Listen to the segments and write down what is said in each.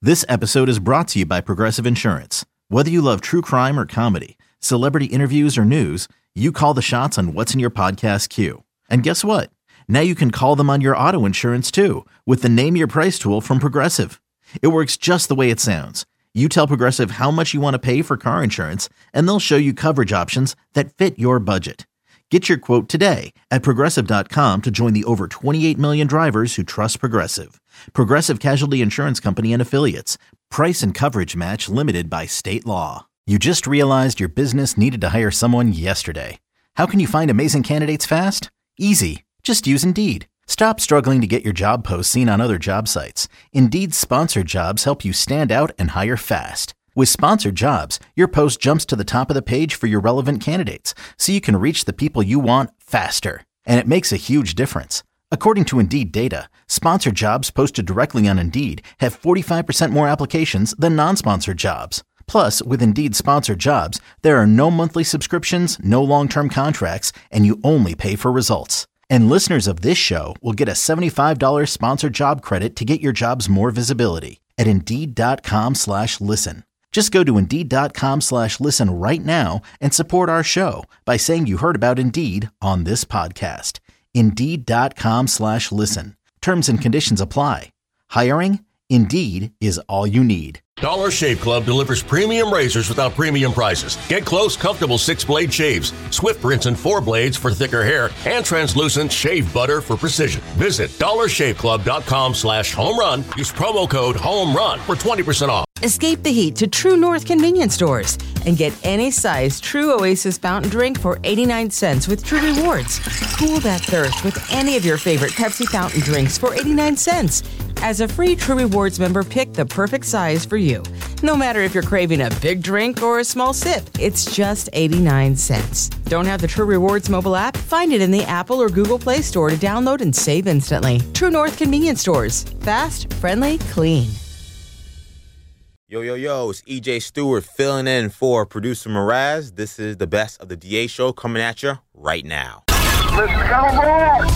This episode is brought to you by Progressive Insurance. Whether you love true crime or comedy, celebrity interviews or news, you call the shots on what's in your podcast queue. And guess what? Now you can call them on your auto insurance too with the Name Your Price tool from Progressive. It works just the way it sounds. You tell Progressive how much you want to pay for car insurance, and they'll show you coverage options that fit your budget. Get your quote today at Progressive.com to join the over 28 million drivers who trust Progressive. Progressive Casualty Insurance Company and Affiliates. Price and coverage match limited by state law. You just realized your business needed to hire someone yesterday. How can you find amazing candidates fast? Easy. Just use Indeed. Stop struggling to get your job posts seen on other job sites. Indeed's sponsored jobs help you stand out and hire fast. With sponsored jobs, your post jumps to the top of the page for your relevant candidates, so you can reach the people you want faster. And it makes a huge difference. According to Indeed data, sponsored jobs posted directly on Indeed have 45% more applications than non-sponsored jobs. Plus, with Indeed sponsored jobs, there are no monthly subscriptions, no long-term contracts, and you only pay for results. And listeners of this show will get a $75 sponsored job credit to get your jobs more visibility at Indeed.com/listen. Just go to Indeed.com/listen right now and support our show by saying you heard about Indeed on this podcast. Indeed.com/listen. Terms and conditions apply. Hiring? Indeed is all you need. Dollar Shave Club delivers premium razors without premium prices. Get close, comfortable 6-blade shaves, swift rinse and 4 blades for thicker hair, and translucent shave butter for precision. Visit dollarshaveclub.com/home run. Use promo code HOMERUN for 20% off. Escape the heat to True North convenience stores and get any size True Oasis fountain drink for 89 cents with True Rewards. Cool that thirst with any of your favorite Pepsi fountain drinks for 89 cents. As a free True Rewards member, pick the perfect size for you. No matter if you're craving a big drink or a small sip, it's just 89 cents. Don't have the True Rewards mobile app? Find it in the Apple or Google Play Store to download and save instantly. True North convenience stores. Fast, friendly, clean. Yo, it's EJ Stewart filling in for producer Mraz. This is the best of the DA show coming at you right now. Let's go, boys!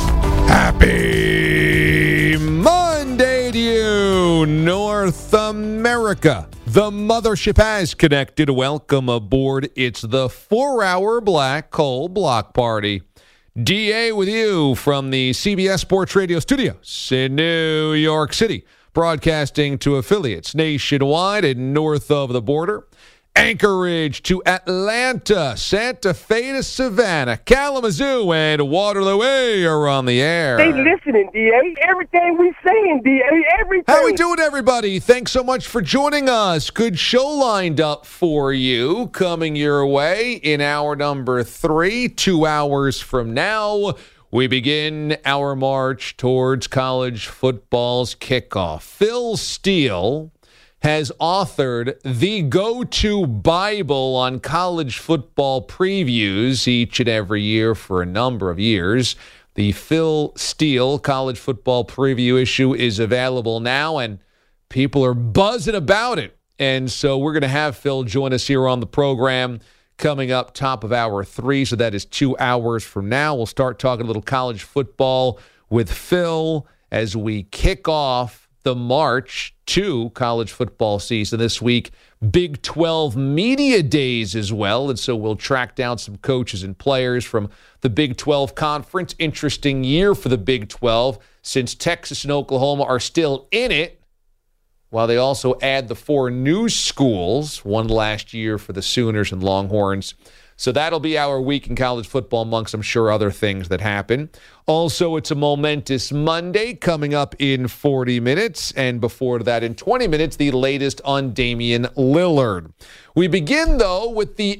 Happy Monday to you, North America. The mothership has connected. Welcome aboard. It's the 4-hour Black Hole Block Party. DA with you from the CBS Sports Radio studios in New York City. Broadcasting to affiliates nationwide and north of the border. Anchorage to Atlanta, Santa Fe to Savannah, Kalamazoo, and Waterloo are on the air. They listening, DA. Everything we saying, DA. Everything. How we doing, everybody? Thanks so much for joining us. Good show lined up for you. Coming your way in hour number 3, 2 hours from now. We begin our march towards college football's kickoff. Phil Steele has authored the go-to Bible on college football previews each and every year for a number of years. The Phil Steele college football preview issue is available now, and people are buzzing about it. And so we're going to have Phil join us here on the program coming up top of hour 3, so that is 2 hours from now. We'll start talking a little college football with Phil as we kick off the march to college football season this week. Big 12 media days as well, and so we'll track down some coaches and players from the Big 12 conference. Interesting year for the Big 12 since Texas and Oklahoma are still in it, while they also add the 4 new schools, one last year for the Sooners and Longhorns. So that'll be our week in college football amongst, I'm sure, other things that happen. Also, it's a momentous Monday coming up in 40 minutes. And before that, in 20 minutes, the latest on Damian Lillard. We begin, though, with the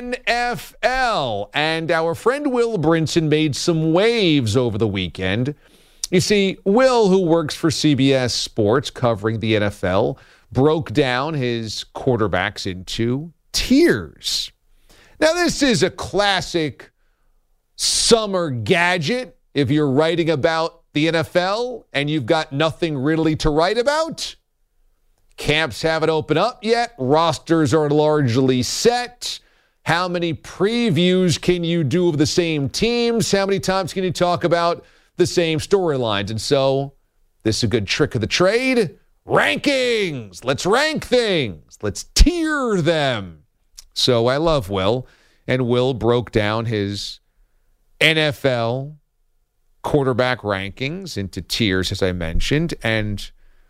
NFL. And our friend Will Brinson made some waves over the weekend. You see, Will, who works for CBS Sports covering the NFL, broke down his quarterbacks into tiers. Now, this is a classic summer gadget if you're writing about the NFL and you've got nothing really to write about. Camps haven't opened up yet. Rosters are largely set. How many previews can you do of the same teams? How many times can you talk about the same storylines? And so this is a good trick of the trade. rankings. Let's rank things. Let's tier them. So I love Will. And Will broke down his NFL quarterback rankings into tiers, as I mentioned. And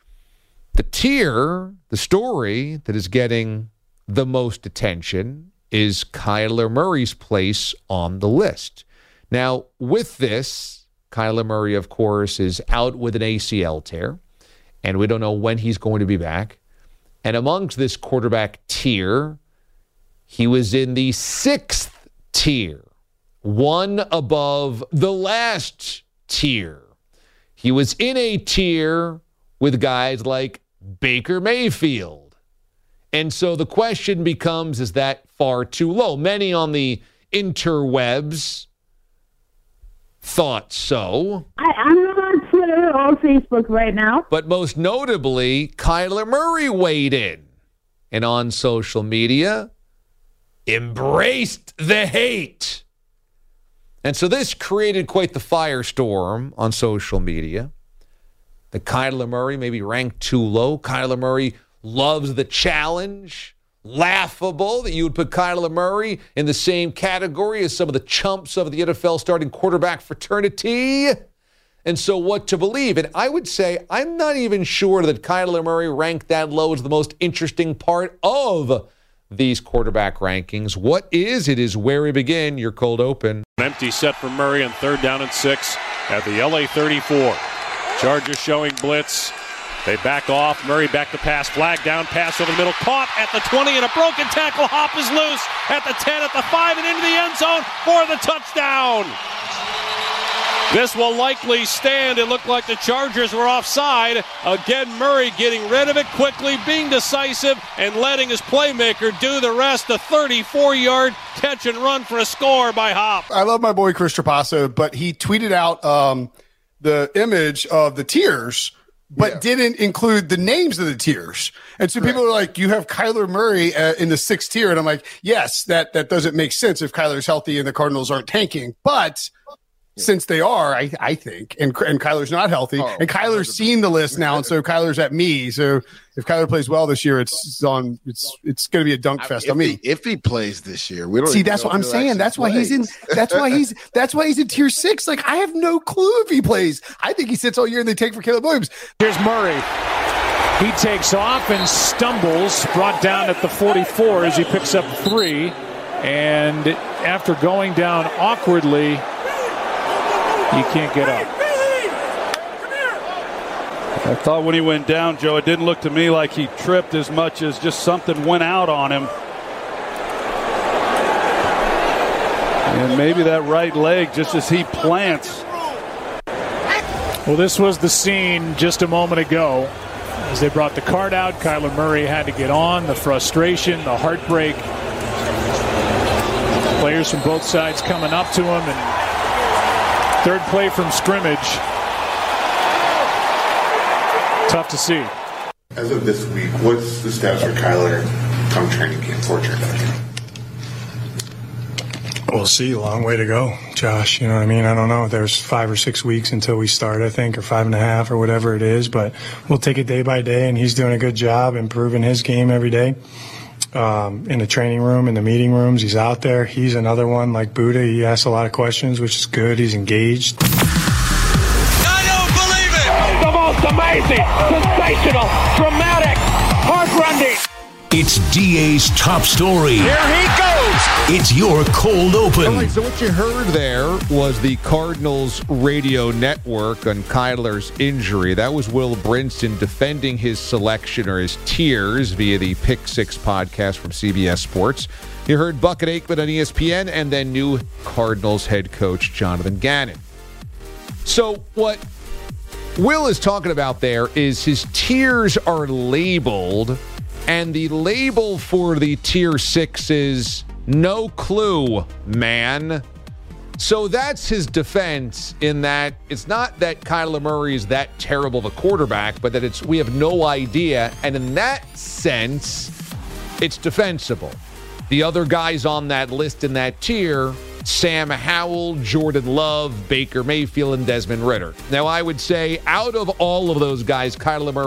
the story that is getting the most attention is Kyler Murray's place on the list. Now, with this, Kyler Murray, of course, is out with an ACL tear, and we don't know when he's going to be back. And amongst this quarterback tier, he was in the 6th tier, one above the last tier. He was in a tier with guys like Baker Mayfield. And so the question becomes, is that far too low? Many on the interwebs thought so. I'm not on Twitter or Facebook right now. But most notably, Kyler Murray weighed in. And on social media, embraced the hate. And so this created quite the firestorm on social media. That Kyler Murray may be ranked too low. Kyler Murray loves the challenge. Laughable that you would put Kyler Murray in the same category as some of the chumps of the NFL starting quarterback fraternity. And so what to believe? And I would say I'm not even sure that Kyler Murray ranked that low is the most interesting part of these quarterback rankings. What is? It is where we begin. Your cold open. An empty set for Murray on 3rd down and 6 at the LA 34. Chargers showing blitz. They back off. Murray back to pass. Flag down. Pass over the middle. Caught at the 20 and a broken tackle. Hop is loose at the 10, at the 5, and into the end zone for the touchdown. This will likely stand. It looked like the Chargers were offside. Again, Murray getting rid of it quickly, being decisive, and letting his playmaker do the rest. A 34-yard catch and run for a score by Hop. I love my boy Chris Trapasso, but he tweeted out the image of the tiers, but didn't include the names of the tiers. And so people are like, you have Kyler Murray in the 6th tier. And I'm like, yes, that doesn't make sense if Kyler's healthy and the Cardinals aren't tanking. But since they are, I think, and Kyler's not healthy, and Kyler's 100%. Seen the list now, and so Kyler's at me. So if Kyler plays well this year, it's going to be a dunk fest. If he plays this year, we don't see. That's what I'm saying. That's why he's in. That's why he's in tier 6. Like, I have no clue if he plays. I think he sits all year and they take for Caleb Williams. Here's Murray. He takes off and stumbles, brought down at the 44 as he picks up 3, and after going down awkwardly, he can't get up. I thought when he went down, Joe, it didn't look to me like he tripped as much as just something went out on him. And maybe that right leg, just as he plants. Well, this was the scene just a moment ago. As they brought the cart out, Kyler Murray had to get on. The frustration, the heartbreak. Players from both sides coming up to him, and third play from scrimmage. Tough to see. As of this week, what's the status for Kyler come training camp, for training camp? We'll see. A long way to go, Josh. You know what I mean? I don't know. There's 5 or 6 weeks until we start, I think, or 5.5 or whatever it is. But we'll take it day by day, and he's doing a good job improving his game every day. In the training room, in the meeting rooms, he's out there. He's another one like Buddha. He asks a lot of questions, which is good. He's engaged. I don't believe it! The most amazing, sensational, dramatic, heart-rending. It's DA's top story. Here he goes! It's your cold open. All right, so what you heard there was the Cardinals radio network on Kyler's injury. That was Will Brinson defending his selection or his tiers via the Pick 6 podcast from CBS Sports. You heard Bucket Aikman on ESPN, and then new Cardinals head coach Jonathan Gannon. So what Will is talking about there is his tiers are labeled, and the label for the tier 6 is no clue, man. So that's his defense, in that it's not that Kyler Murray is that terrible of a quarterback, but that we have no idea. And in that sense, it's defensible. The other guys on that list in that tier, Sam Howell, Jordan Love, Baker Mayfield, and Desmond Ridder. Now, I would say out of all of those guys, Kyler Murray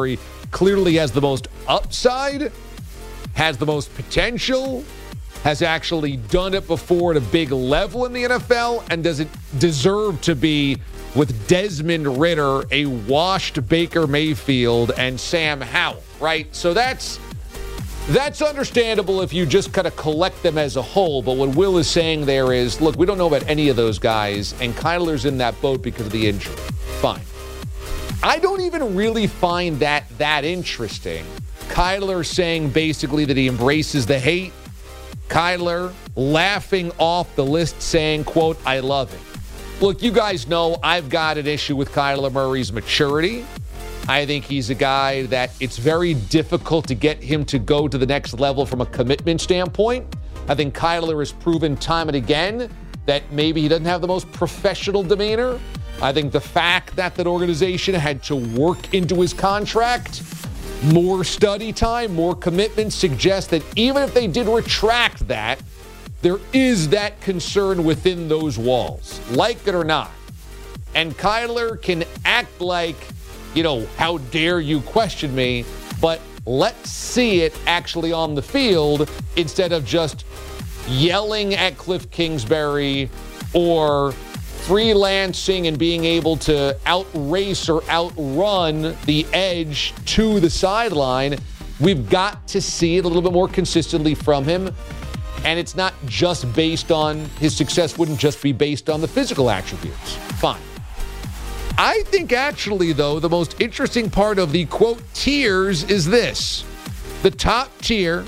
clearly has the most upside, has the most potential, has actually done it before at a big level in the NFL, and doesn't deserve to be with Desmond Ridder, a washed Baker Mayfield, and Sam Howell, right? So that's understandable if you just kind of collect them as a whole. But what Will is saying there is, look, we don't know about any of those guys, and Kyler's in that boat because of the injury. Fine. I don't even really find that interesting. Kyler saying basically that he embraces the hate. Kyler laughing off the list saying, quote, I love it. Look, you guys know I've got an issue with Kyler Murray's maturity. I think he's a guy that it's very difficult to get him to go to the next level from a commitment standpoint. I think Kyler has proven time and again that maybe he doesn't have the most professional demeanor. I think the fact that organization had to work into his contract, more study time, more commitment, suggests that even if they did retract that, there is that concern within those walls, like it or not. And Kyler can act like, how dare you question me, but let's see it actually on the field instead of just yelling at Cliff Kingsbury or freelancing and being able to outrace or outrun the edge to the sideline. We've got to see it a little bit more consistently from him. And it's not just based on his success, wouldn't just be based on the physical attributes. Fine. I think actually, though, the most interesting part of the, quote, tiers is this. The top tier,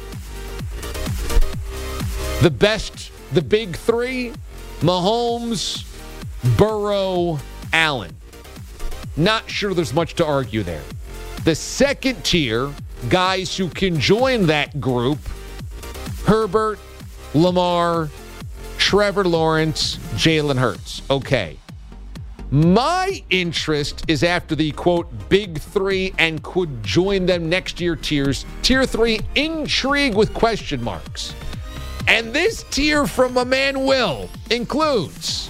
the best, the big three, Mahomes, Burrow, Allen. Not sure there's much to argue there. The second tier, guys who can join that group, Herbert, Lamar, Trevor Lawrence, Jalen Hurts. Okay. My interest is after the, quote, big three and could join them next year tiers. Tier 3, intrigue with question marks. And this tier from my man Will includes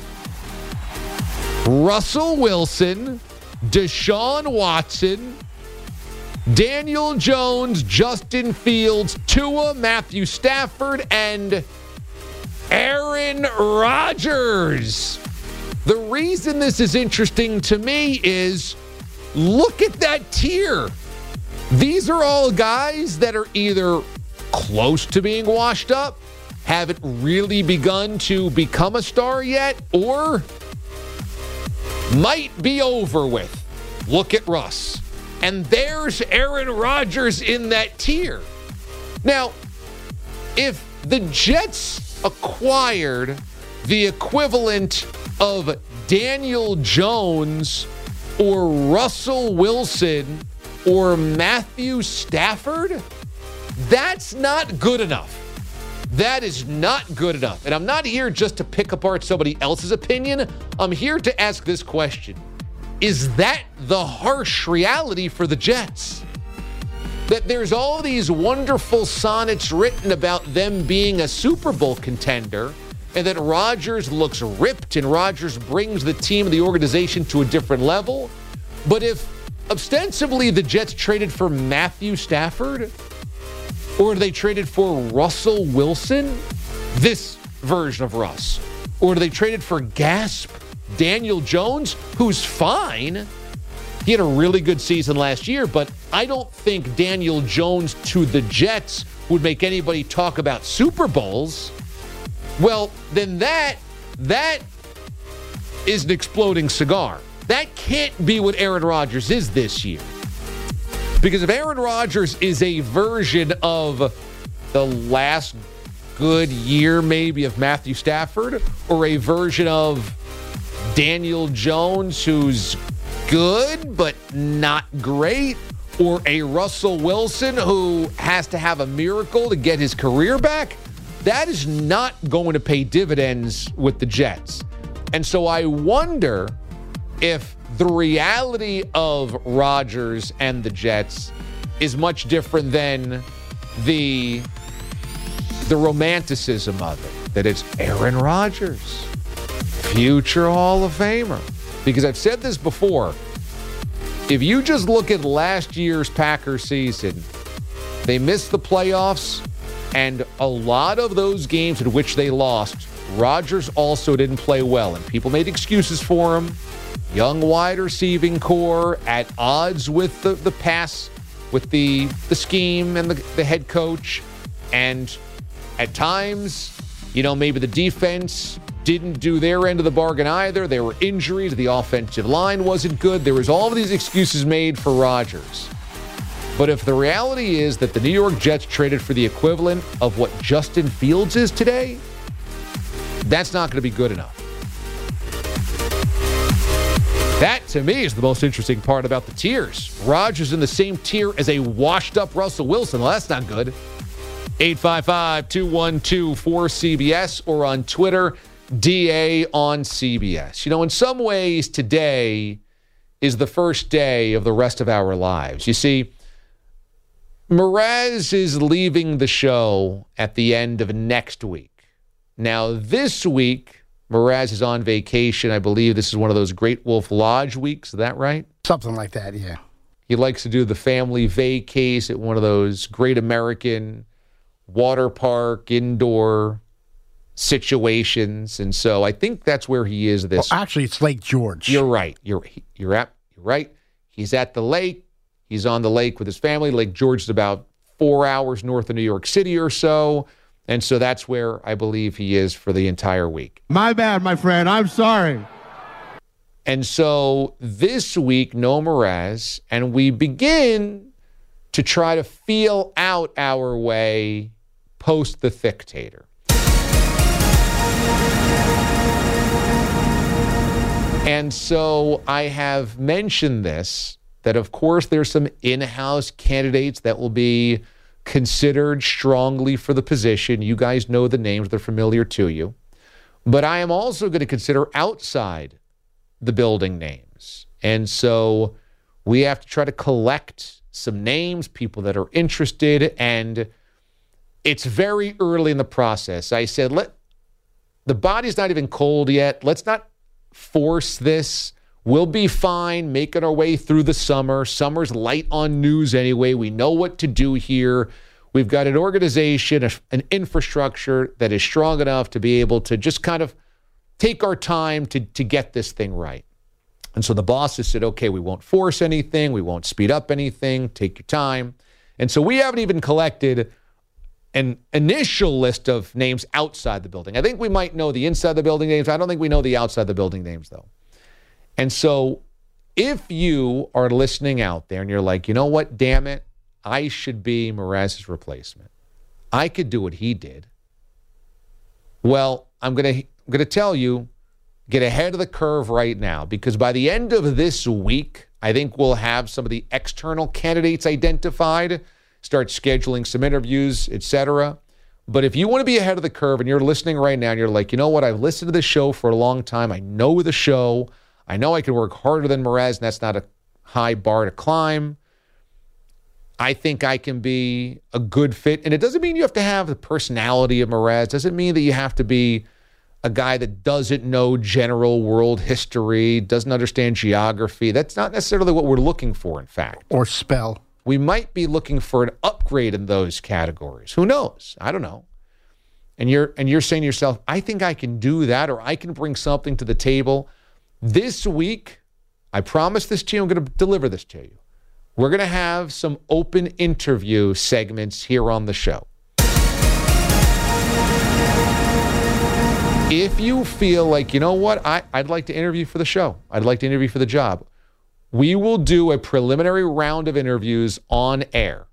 Russell Wilson, Deshaun Watson, Daniel Jones, Justin Fields, Tua, Matthew Stafford, and Aaron Rodgers. The reason this is interesting to me is look at that tier. These are all guys that are either close to being washed up, haven't really begun to become a star yet, or might be over with. Look at Russ. And there's Aaron Rodgers in that tier. Now, if the Jets acquired the equivalent of Daniel Jones or Russell Wilson or Matthew Stafford, that's not good enough. That is not good enough. And I'm not here just to pick apart somebody else's opinion. I'm here to ask this question. Is that the harsh reality for the Jets? That there's all these wonderful sonnets written about them being a Super Bowl contender, and that Rodgers looks ripped and Rodgers brings the team, the organization to a different level. But if ostensibly the Jets traded for Matthew Stafford, or they traded for Russell Wilson, this version of Russ, or they traded for Daniel Jones, who's fine. He had a really good season last year, but I don't think Daniel Jones to the Jets would make anybody talk about Super Bowls. Well, then that is an exploding cigar. That can't be what Aaron Rodgers is this year. Because if Aaron Rodgers is a version of the last good year maybe of Matthew Stafford, or a version of Daniel Jones who's good but not great, or a Russell Wilson who has to have a miracle to get his career back, that is not going to pay dividends with the Jets. And so I wonder if the reality of Rodgers and the Jets is much different than the romanticism of it, that it's Aaron Rodgers, future Hall of Famer. Because I've said this before, if you just look at last year's Packers season, they missed the playoffs, and a lot of those games in which they lost, Rodgers also didn't play well, and people made excuses for him. Young wide receiving core at odds with the pass, with the scheme and the head coach. And at times, maybe the defense didn't do their end of the bargain either. There were injuries. The offensive line wasn't good. There was all of these excuses made for Rodgers. But if the reality is that the New York Jets traded for the equivalent of what Justin Fields is today, that's not going to be good enough. That, to me, is the most interesting part about the tiers. Rodgers in the same tier as a washed-up Russell Wilson. Well, that's not good. 855-212-4CBS or on Twitter, DA on CBS. In some ways, today is the first day of the rest of our lives. You see, Mraz is leaving the show at the end of next week. Now, this week, Mraz is on vacation. I believe this is one of those Great Wolf Lodge weeks. Is that right? Something like that, yeah. He likes to do the family vacays at one of those Great American water park indoor situations. And so I think that's where he is this. Well, actually, it's Lake George. You're right. You're right. He's at the lake. He's on the lake with his family. Lake George is about 4 hours north of New York City or so. And so that's where I believe he is for the entire week. My bad, my friend. I'm sorry. And so this week, no Mraz, and we begin to try to feel out our way post the Thictator. And so I have mentioned this, that of course there's some in-house candidates that will be considered strongly for the position. You guys know the names. They're familiar to you. But I am also going to consider outside the building names. And so we have to try to collect some names, people that are interested, and it's very early in the process. I said, the body's not even cold yet. Let's not force this. We'll be fine making our way through the summer. Summer's light on news anyway. We know what to do here. We've got an organization, an infrastructure that is strong enough to be able to just kind of take our time to get this thing right. And so the bosses said, okay, we won't force anything. We won't speed up anything. Take your time. And so we haven't even collected an initial list of names outside the building. I think we might know the inside the building names. I don't think we know the outside the building names, though. And so if you are listening out there and you're like, you know what, damn it, I should be Mraz's replacement. I could do what he did. Well, I'm going to tell you, get ahead of the curve right now, because by the end of this week, I think we'll have some of the external candidates identified, start scheduling some interviews, etc. But if you want to be ahead of the curve and you're listening right now and you're like, you know what, I've listened to this show for a long time. I know the show. I know I can work harder than Mraz, and that's not a high bar to climb. I think I can be a good fit. And it doesn't mean you have to have the personality of Mraz. It doesn't mean that you have to be a guy that doesn't know general world history, doesn't understand geography. That's not necessarily what we're looking for, in fact. Or spell. We might be looking for an upgrade in those categories. Who knows? I don't know. And you're saying to yourself, I think I can do that, or I can bring something to the table. This week, I promise this to you, I'm going to deliver this to you. We're going to have some open interview segments here on the show. If you feel like, you know what, I'd like to interview for the show. I'd like to interview for the job. We will do a preliminary round of interviews on air.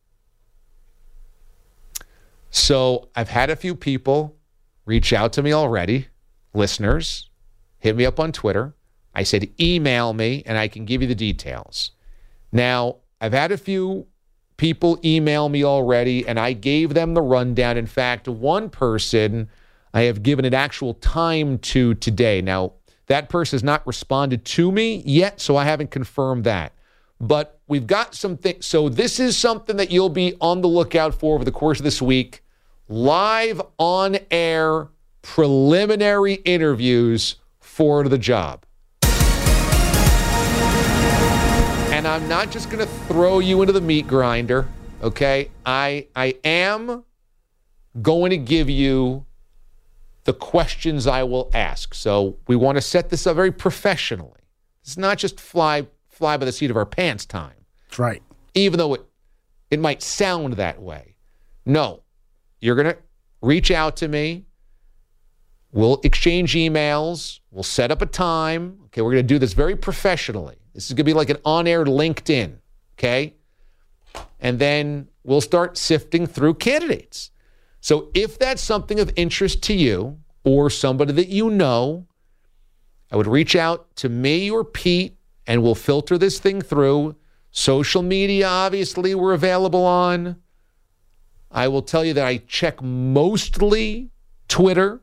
So I've had a few people reach out to me already, listeners. Hit me up on Twitter. I said, email me and I can give you the details. Now, I've had a few people email me already and I gave them the rundown. In fact, one person I have given an actual time to today. Now, that person has not responded to me yet, so I haven't confirmed that. But we've got some things. So this is something that you'll be on the lookout for over the course of this week. Live on air preliminary interviews for the job. and I'm not just going to throw you into the meat grinder, okay? I am going to give you the questions I will ask. So we want to set this up very professionally. It's not just fly by the seat of our pants time. That's right. Even though it might sound that way. No, you're going to reach out to me. We'll exchange emails. We'll set up a time. Okay, we're going to do this very professionally. This is going to be like an on-air LinkedIn, okay? And then we'll start sifting through candidates. So if that's something of interest to you or somebody that you know, I would reach out to me or Pete, and we'll filter this thing through. Social media, obviously, we're available on. I will tell you that I check mostly Twitter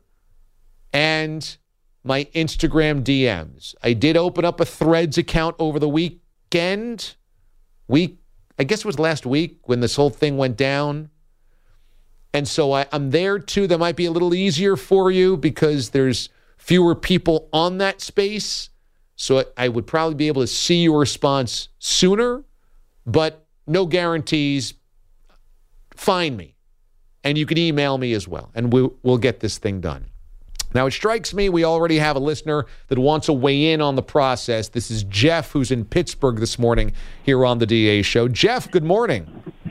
and my Instagram DMs. I did open up a Threads account over the weekend. I guess it was last week when this whole thing went down. And so I'm there too. That might be a little easier for you because there's fewer people on that space. So I would probably be able to see your response sooner, but no guarantees. Find me. And you can email me as well, and we'll get this thing done. Now, it strikes me we already have a listener that wants to weigh in on the process. This is Jeff, who's in Pittsburgh this morning here on the DA Show. Jeff, good morning.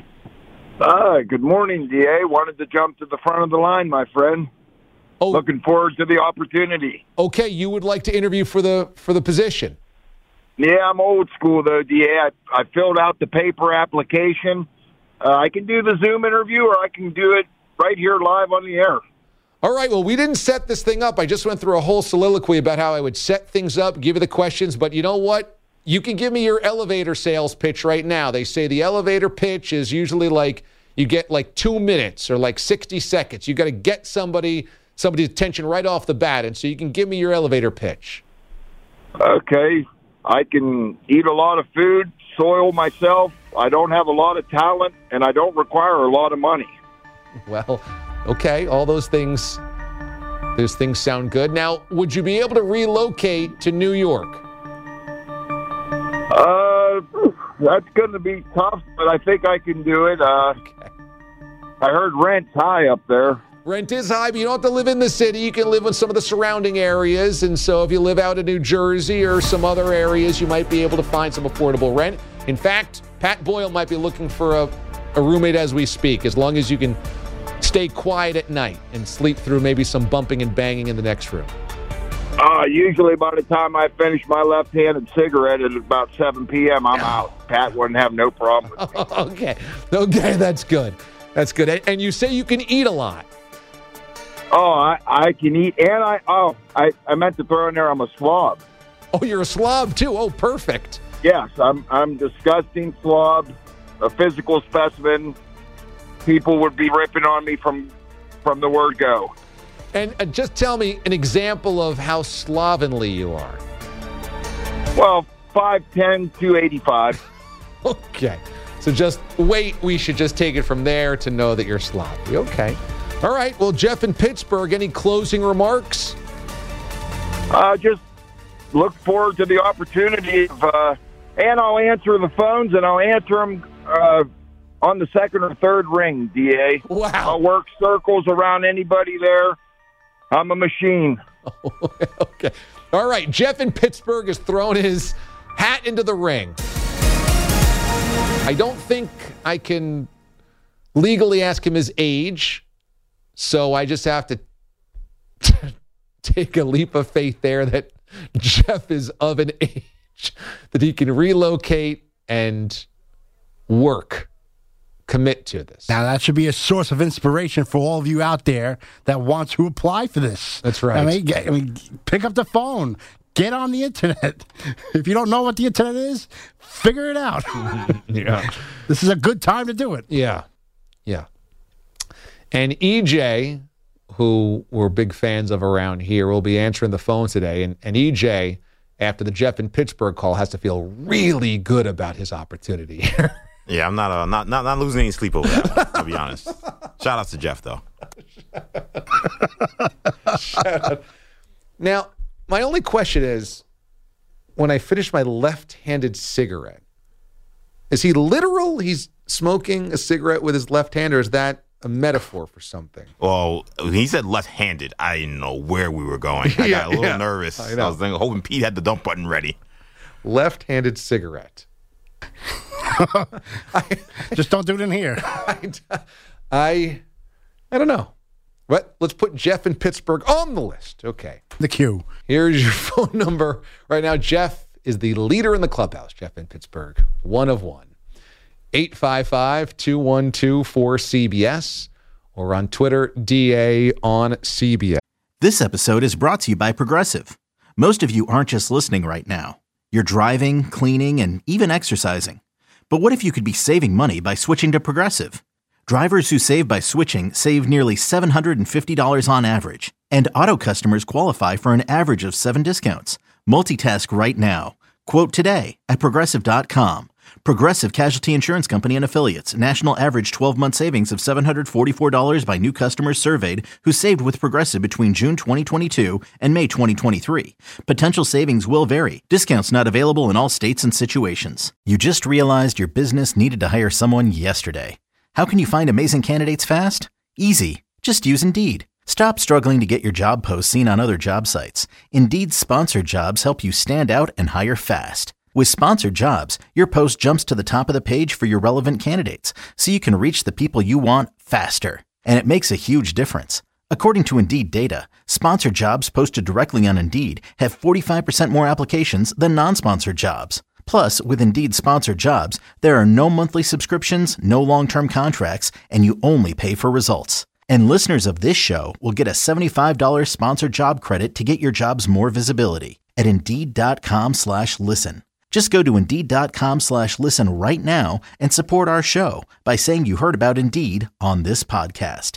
Good morning, DA. Wanted to jump to the front of the line, my friend. Oh, looking forward to the opportunity. Okay, you would like to interview for the position. Yeah, I'm old school, though, DA. I filled out the paper application. I can do the Zoom interview, or I can do it right here live on the air. All right, well, we didn't set this thing up. I just went through a whole soliloquy about how I would set things up, give you the questions, but you know what? You can give me your elevator sales pitch right now. They say the elevator pitch is usually like you get like 2 minutes or like 60 seconds. You got to get somebody's attention right off the bat, and so you can give me your elevator pitch. Okay. I can eat a lot of food, soil myself. I don't have a lot of talent, and I don't require a lot of money. Well, okay, all those things sound good. Now, would you be able to relocate to New York? That's going to be tough, but I think I can do it. Okay. I heard rent's high up there. Rent is high, but you don't have to live in the city. You can live in some of the surrounding areas, and so if you live out in New Jersey or some other areas, you might be able to find some affordable rent. In fact, Pat Boyle might be looking for a roommate as we speak, as long as you can stay quiet at night and sleep through maybe some bumping and banging in the next room. Usually by the time I finish my left-handed cigarette at about 7 p.m., I'm out. Pat wouldn't have no problem with me. Okay, that's good. That's good. And you say you can eat a lot. Oh, I can eat, and I meant to throw in there I'm a slob. Oh, you're a slob, too? Oh, perfect. Yes, I'm disgusting slob, a physical specimen. People would be ripping on me from the word go. And just tell me an example of how slovenly you are. Well, 5'10", 285. Okay. So just wait. We should just take it from there to know that you're sloppy. Okay. All right. Well, Jeff in Pittsburgh, any closing remarks? Just look forward to the opportunity and I'll answer the phones, and I'll answer them on the second or third ring, DA. Wow. I'll work circles around anybody there. I'm a machine. Okay. All right. Jeff in Pittsburgh has thrown his hat into the ring. I don't think I can legally ask him his age, so I just have to take a leap of faith there that Jeff is of an age that he can relocate and work. Commit to this. Now, that should be a source of inspiration for all of you out there that want to apply for this. That's right. I mean, pick up the phone. Get on the internet. If you don't know what the internet is, figure it out. Yeah. This is a good time to do it. Yeah. Yeah. And EJ, who we're big fans of around here, will be answering the phone today. And EJ, after the Jeff in Pittsburgh call, has to feel really good about his opportunity. Yeah, I'm not losing any sleep over that one, I'll be honest. Shout out to Jeff, though. Shout out. Now, my only question is, when I finish my left-handed cigarette, Is he literal? He's smoking a cigarette with his left hand, or is that a metaphor for something? Well, when he said left-handed, I didn't know where we were going. I got a little nervous. I was thinking, hoping Pete had the dump button ready. Left-handed cigarette. Just don't do it in here. I don't know. But let's put Jeff in Pittsburgh on the list. Okay. The Q. Here's your phone number. Right now, Jeff is the leader in the clubhouse. Jeff in Pittsburgh, 1 of 1. 855-212-4CBS or on Twitter, DA on CBS. This episode is brought to you by Progressive. Most of you aren't just listening right now. You're driving, cleaning, and even exercising. But what if you could be saving money by switching to Progressive? Drivers who save by switching save nearly $750 on average. And auto customers qualify for an average of 7 discounts. Multitask right now. Quote today at Progressive.com. Progressive Casualty Insurance Company and Affiliates. National average 12-month savings of $744 by new customers surveyed who saved with Progressive between June 2022 and May 2023. Potential savings will vary. Discounts not available in all states and situations. You just realized your business needed to hire someone yesterday. How can you find amazing candidates fast? Easy. Just use Indeed. Stop struggling to get your job posts seen on other job sites. Indeed's sponsored jobs help you stand out and hire fast. With sponsored jobs, your post jumps to the top of the page for your relevant candidates, so you can reach the people you want faster. And it makes a huge difference. According to Indeed data, sponsored jobs posted directly on Indeed have 45% more applications than non-sponsored jobs. Plus, with Indeed sponsored jobs, there are no monthly subscriptions, no long-term contracts, and you only pay for results. And listeners of this show will get a $75 sponsored job credit to get your jobs more visibility at Indeed.com/listen. Just go to Indeed.com/listen right now and support our show by saying you heard about Indeed on this podcast.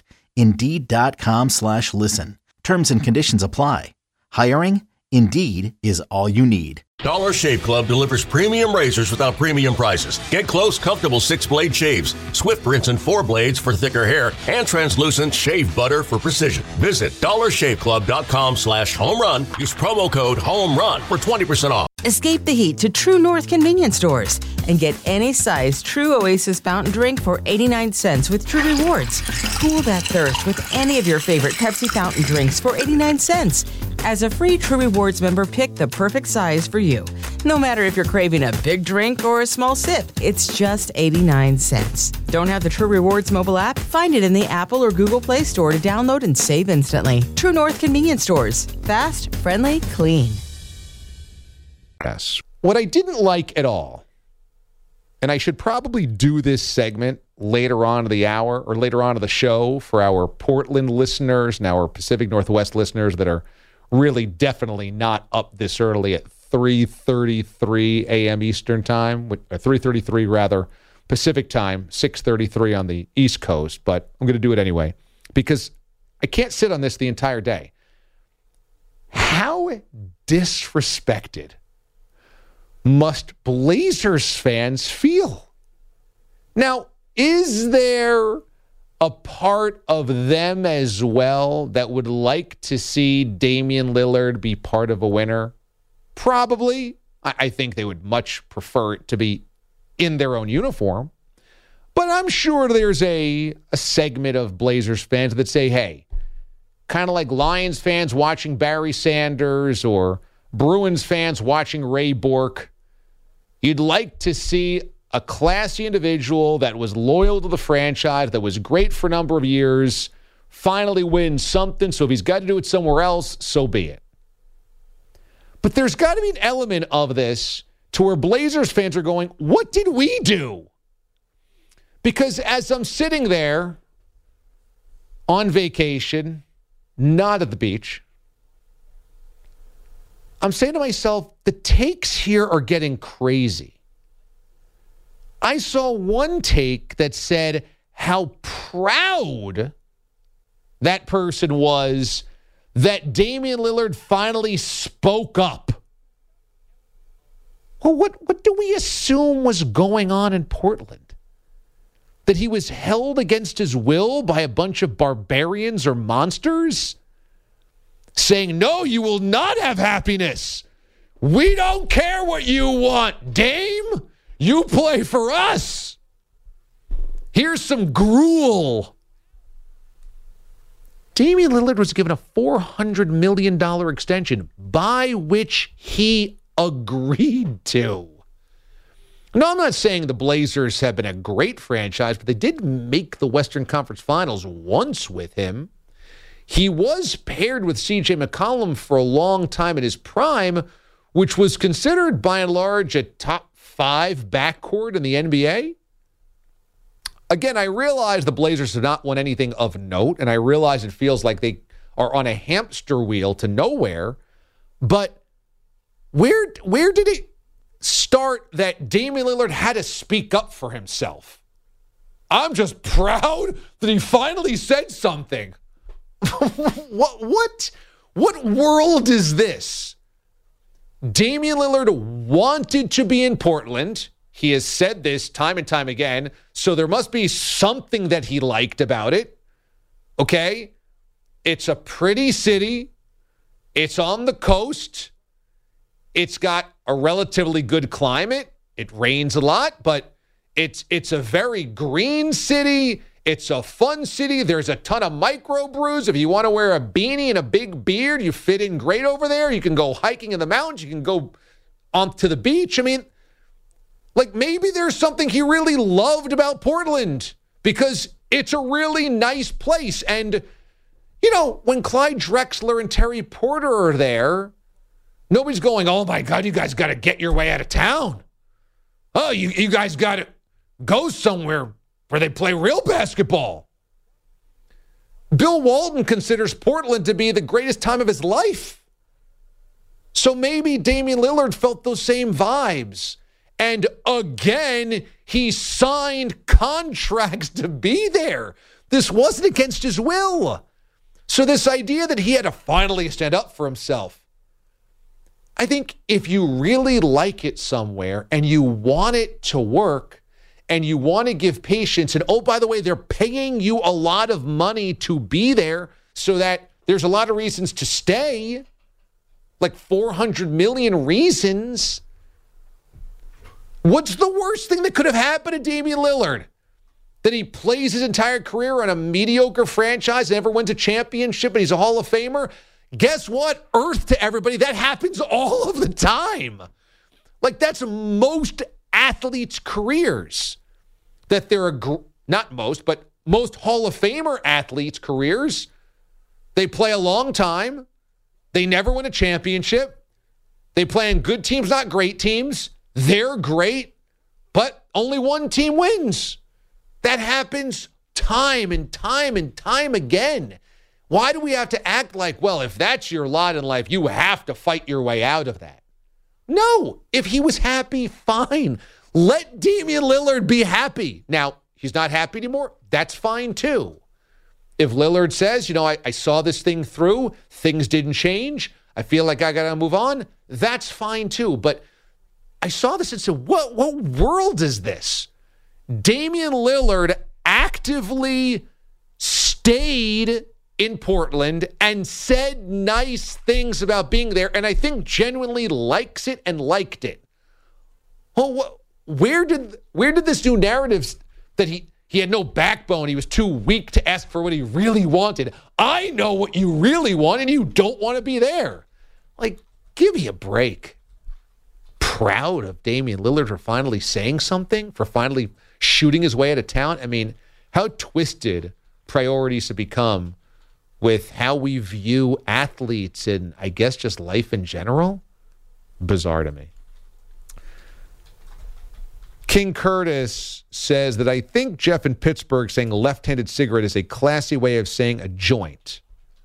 Indeed.com/listen. Terms and conditions apply. Hiring? Indeed is all you need. Dollar Shave Club delivers premium razors without premium prices. Get close, comfortable 6-blade shaves, Swift rinse and 4 blades for thicker hair, and translucent shave butter for precision. Visit dollarshaveclub.com/home-run. Use promo code HOME-RUN for 20% off. Escape the heat to True North convenience stores and get any size True Oasis fountain drink for 89 cents with True Rewards. Cool that thirst with any of your favorite Pepsi fountain drinks for 89 cents. As a free True Rewards member, pick the perfect size for you. No matter if you're craving a big drink or a small sip, it's just 89 cents. Don't have the True Rewards mobile app? Find it in the Apple or Google Play Store to download and save instantly. True North convenience stores. Fast, friendly, clean. Yes. What I didn't like at all, and I should probably do this segment later on in the hour or later on in the show for our Portland listeners and our Pacific Northwest listeners that are really definitely not up this early at 3:33 a.m. Eastern time, 3:33 rather, Pacific time, 6:33 on the East Coast. But I'm going to do it anyway because I can't sit on this the entire day. How disrespected must Blazers fans feel? Now, is there a part of them as well that would like to see Damian Lillard be part of a winner? Probably. I think they would much prefer it to be in their own uniform. But I'm sure there's a segment of Blazers fans that say, hey, kind of like Lions fans watching Barry Sanders or Bruins fans watching Ray Bork, you'd like to see a classy individual that was loyal to the franchise, that was great for a number of years, finally win something. So if he's got to do it somewhere else, so be it. But there's got to be an element of this to where Blazers fans are going, what did we do? Because as I'm sitting there on vacation, not at the beach, I'm saying to myself, the takes here are getting crazy. I saw one take that said how proud that person was that Damian Lillard finally spoke up. Well, what do we assume was going on in Portland? That he was held against his will by a bunch of barbarians or monsters? Saying, no, you will not have happiness. We don't care what you want, Dame. You play for us. Here's some gruel. Damian Lillard was given a $400 million extension, by which he agreed to. No, I'm not saying the Blazers have been a great franchise, but they did make the Western Conference Finals once with him. He was paired with C.J. McCollum for a long time in his prime, which was considered by and large a top 5 backcourt in the NBA. Again, I realize the Blazers have not won anything of note, and I realize it feels like they are on a hamster wheel to nowhere, but where did it start that Damian Lillard had to speak up for himself? I'm just proud that he finally said something. What world is this? Damian Lillard wanted to be in Portland. He has said this time and time again, so there must be something that he liked about it. Okay? It's a pretty city. It's on the coast. It's got a relatively good climate. It rains a lot, but it's a very green city. It's a fun city. There's a ton of microbrews. If you want to wear a beanie and a big beard, you fit in great over there. You can go hiking in the mountains. You can go onto the beach. I mean, like maybe there's something he really loved about Portland because it's a really nice place. And, you know, when Clyde Drexler and Terry Porter are there, nobody's going, oh, my God, you guys got to get your way out of town. Oh, you guys got to go somewhere where they play real basketball. Bill Walton considers Portland to be the greatest time of his life. So maybe Damian Lillard felt those same vibes. And again, he signed contracts to be there. This wasn't against his will. So this idea that he had to finally stand up for himself, I think if you really like it somewhere and you want it to work and you want to give patience, and oh, by the way, they're paying you a lot of money to be there so that there's a lot of reasons to stay, like 400 million reasons. What's the worst thing that could have happened to Damian Lillard? That he plays his entire career on a mediocre franchise and never wins a championship and he's a Hall of Famer? Guess what? Earth to everybody. That happens all of the time. Like, that's most athletes' careers. That they're not most, but most Hall of Famer athletes' careers. They play a long time. They never win a championship. They play on good teams, not great teams. They're great, but only one team wins. That happens time and time and time again. Why do we have to act like, well, if that's your lot in life, you have to fight your way out of that? No. If he was happy, fine. Let Damian Lillard be happy. Now, he's not happy anymore. That's fine, too. If Lillard says, you know, I saw this thing through, things didn't change, I feel like I got to move on, that's fine, too. But I saw this and said, what world is this? Damian Lillard actively stayed in Portland and said nice things about being there, and I think genuinely likes it and liked it. Well, where did this new narrative that he had no backbone, he was too weak to ask for what he really wanted? I know what you really want, and you don't want to be there. Like, give me a break. Proud of Damian Lillard for finally saying something, for finally shooting his way out of town. I mean, how twisted priorities have become with how we view athletes and I guess just life in general. Bizarre to me. King Curtis says that I think Jeff in Pittsburgh saying left-handed cigarette is a classy way of saying a joint.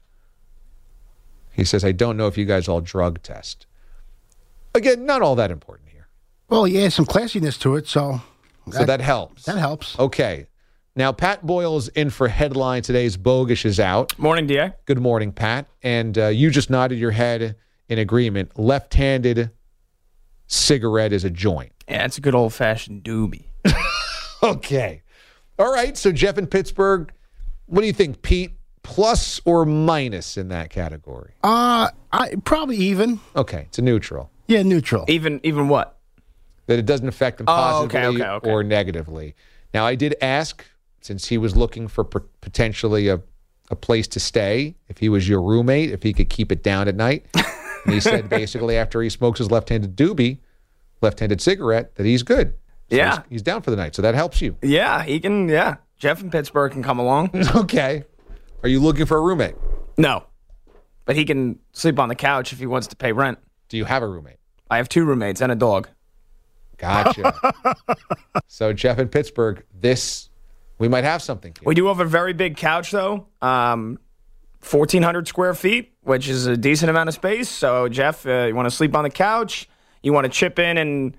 He says, I don't know if you guys all drug test. Again, not all that important here. Well, yeah, some classiness to it, so that helps. That helps. Okay. Now, Pat Boyle's in for headline. Today's Bogish is out. Morning, DA. Good morning, Pat. And you just nodded your head in agreement. Left-handed cigarette is a joint. Yeah, it's a good old-fashioned doobie. Okay. All right, so Jeff in Pittsburgh, what do you think, Pete? Plus or minus in that category? Probably even. Okay, it's a neutral. Yeah, neutral. Even what? that it doesn't affect him positively or negatively. Now, I did ask, since he was looking for potentially a place to stay, if he was your roommate, if he could keep it down at night. And he said basically after he smokes his left-handed cigarette, that he's good. So he's down for the night. So that helps you. Yeah, he can. Yeah, Jeff in Pittsburgh can come along. Okay. Are you looking for a roommate? No, but he can sleep on the couch if he wants to pay rent. Do you have a roommate? I have 2 roommates and a dog. Gotcha. So Jeff in Pittsburgh, we might have something here. We do have a very big couch, though. 1,400 square feet, which is a decent amount of space. So, Jeff, you want to sleep on the couch? You want to chip in and,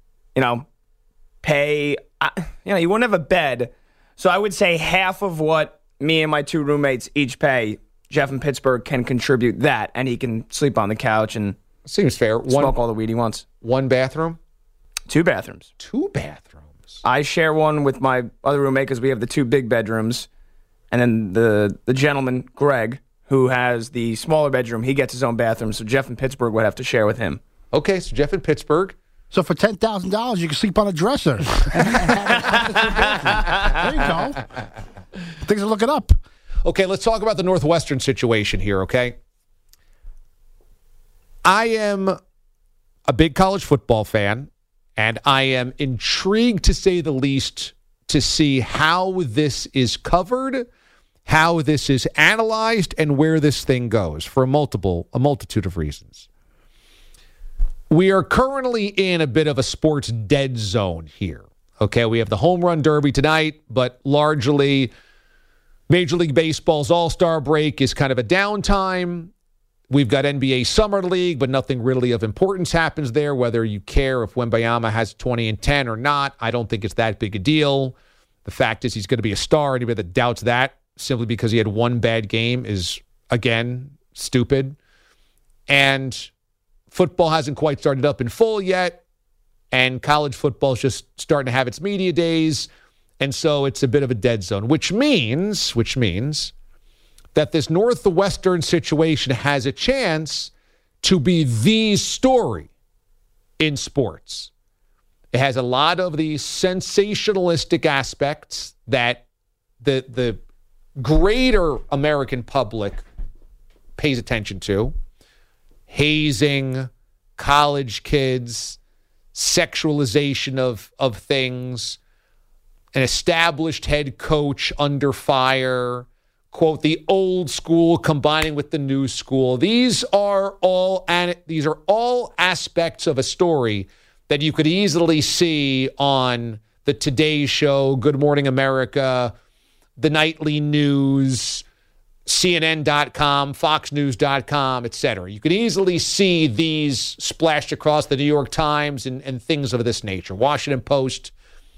pay? You won't have a bed. So I would say half of what me and my 2 roommates each pay, Jeff in Pittsburgh can contribute that, and he can sleep on the couch and seems fair. Smoke all the weed he wants. 1 bathroom? 2 bathrooms. 2 bathrooms. I share one with my other roommate because we have the 2 big bedrooms. And then the gentleman, Greg, who has the smaller bedroom, he gets his own bathroom. So Jeff in Pittsburgh would have to share with him. Okay, so Jeff in Pittsburgh. So for $10,000, you can sleep on a dresser. There you go. Things are looking up. Okay, let's talk about the Northwestern situation here, okay? I am a big college football fan, and I am intrigued, to say the least, to see how this is covered, how this is analyzed, and where this thing goes for a multitude of reasons. We are currently in a bit of a sports dead zone here. Okay, we have the home run derby tonight, but largely Major League Baseball's All-Star break is kind of a downtime. We've got NBA Summer League, but nothing really of importance happens there, whether you care if Wembanyama has 20 and 10 or not. I don't think it's that big a deal. The fact is he's going to be a star. Anybody that doubts that simply because he had 1 bad game is, again, stupid. And football hasn't quite started up in full yet, and college football is just starting to have its media days, and so it's a bit of a dead zone, which means that this Northwestern situation has a chance to be the story in sports. It has a lot of the sensationalistic aspects that the greater American public pays attention to. Hazing, college kids, sexualization of things, an established head coach under fire, quote, the old school combining with the new school. These are all aspects of a story that you could easily see on the Today Show, Good Morning America, the Nightly News, CNN.com, FoxNews.com, etc. You could easily see these splashed across the New York Times and things of this nature, Washington Post.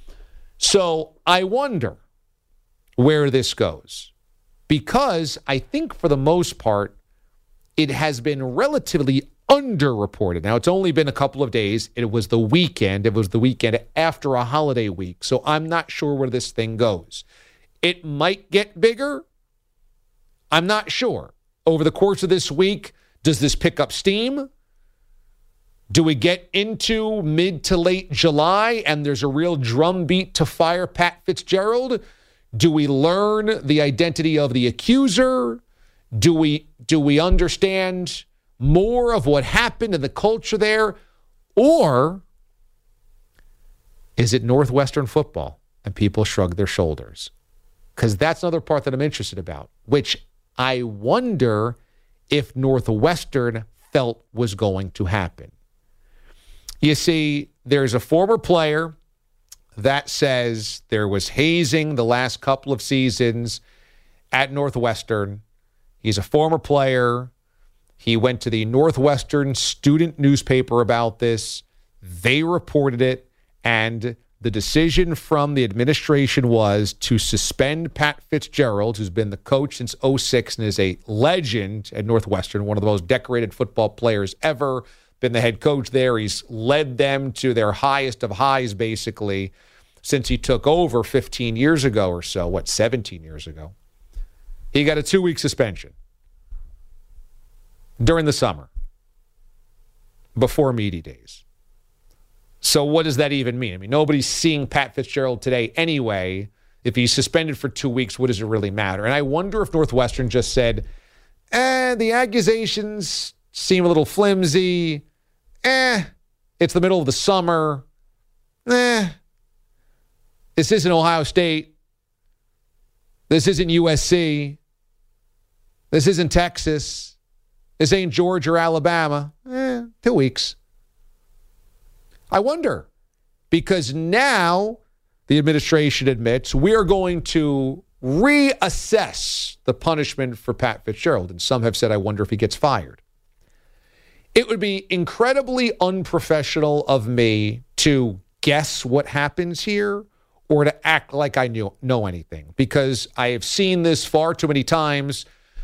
So I wonder where this goes, because I think for the most part, it has been relatively underreported. Now, it's only been a couple of days. It was the weekend. It was the weekend after a holiday week. So I'm not sure where this thing goes. It might get bigger. I'm not sure. Over the course of this week, does this pick up steam? Do we get into mid to late July and there's a real drumbeat to fire Pat Fitzgerald? Do we learn the identity of the accuser? Do we understand more of what happened in the culture there? Or is it Northwestern football and people shrug their shoulders? Because that's another part that I'm interested about, which I wonder if Northwestern felt was going to happen. You see, there's a former player that says there was hazing the last couple of seasons at Northwestern. He's a former player. He went to the Northwestern student newspaper about this. They reported it, and the decision from the administration was to suspend Pat Fitzgerald, who's been the coach since 2006 and is a legend at Northwestern, one of the most decorated football players ever, been the head coach there. He's led them to their highest of highs, basically, since he took over 15 years ago or so, 17 years ago. He got a 2-week suspension during the summer before media days. So what does that even mean? I mean, nobody's seeing Pat Fitzgerald today anyway. If he's suspended for 2 weeks, what does it really matter? And I wonder if Northwestern just said, the accusations seem a little flimsy. It's the middle of the summer. This isn't Ohio State. This isn't USC. This isn't Texas. This ain't Georgia or Alabama. 2 weeks. I wonder, because now the administration admits we are going to reassess the punishment for Pat Fitzgerald. And some have said, I wonder if he gets fired. It would be incredibly unprofessional of me to guess what happens here or to act like I know anything, because I have seen this far too many times.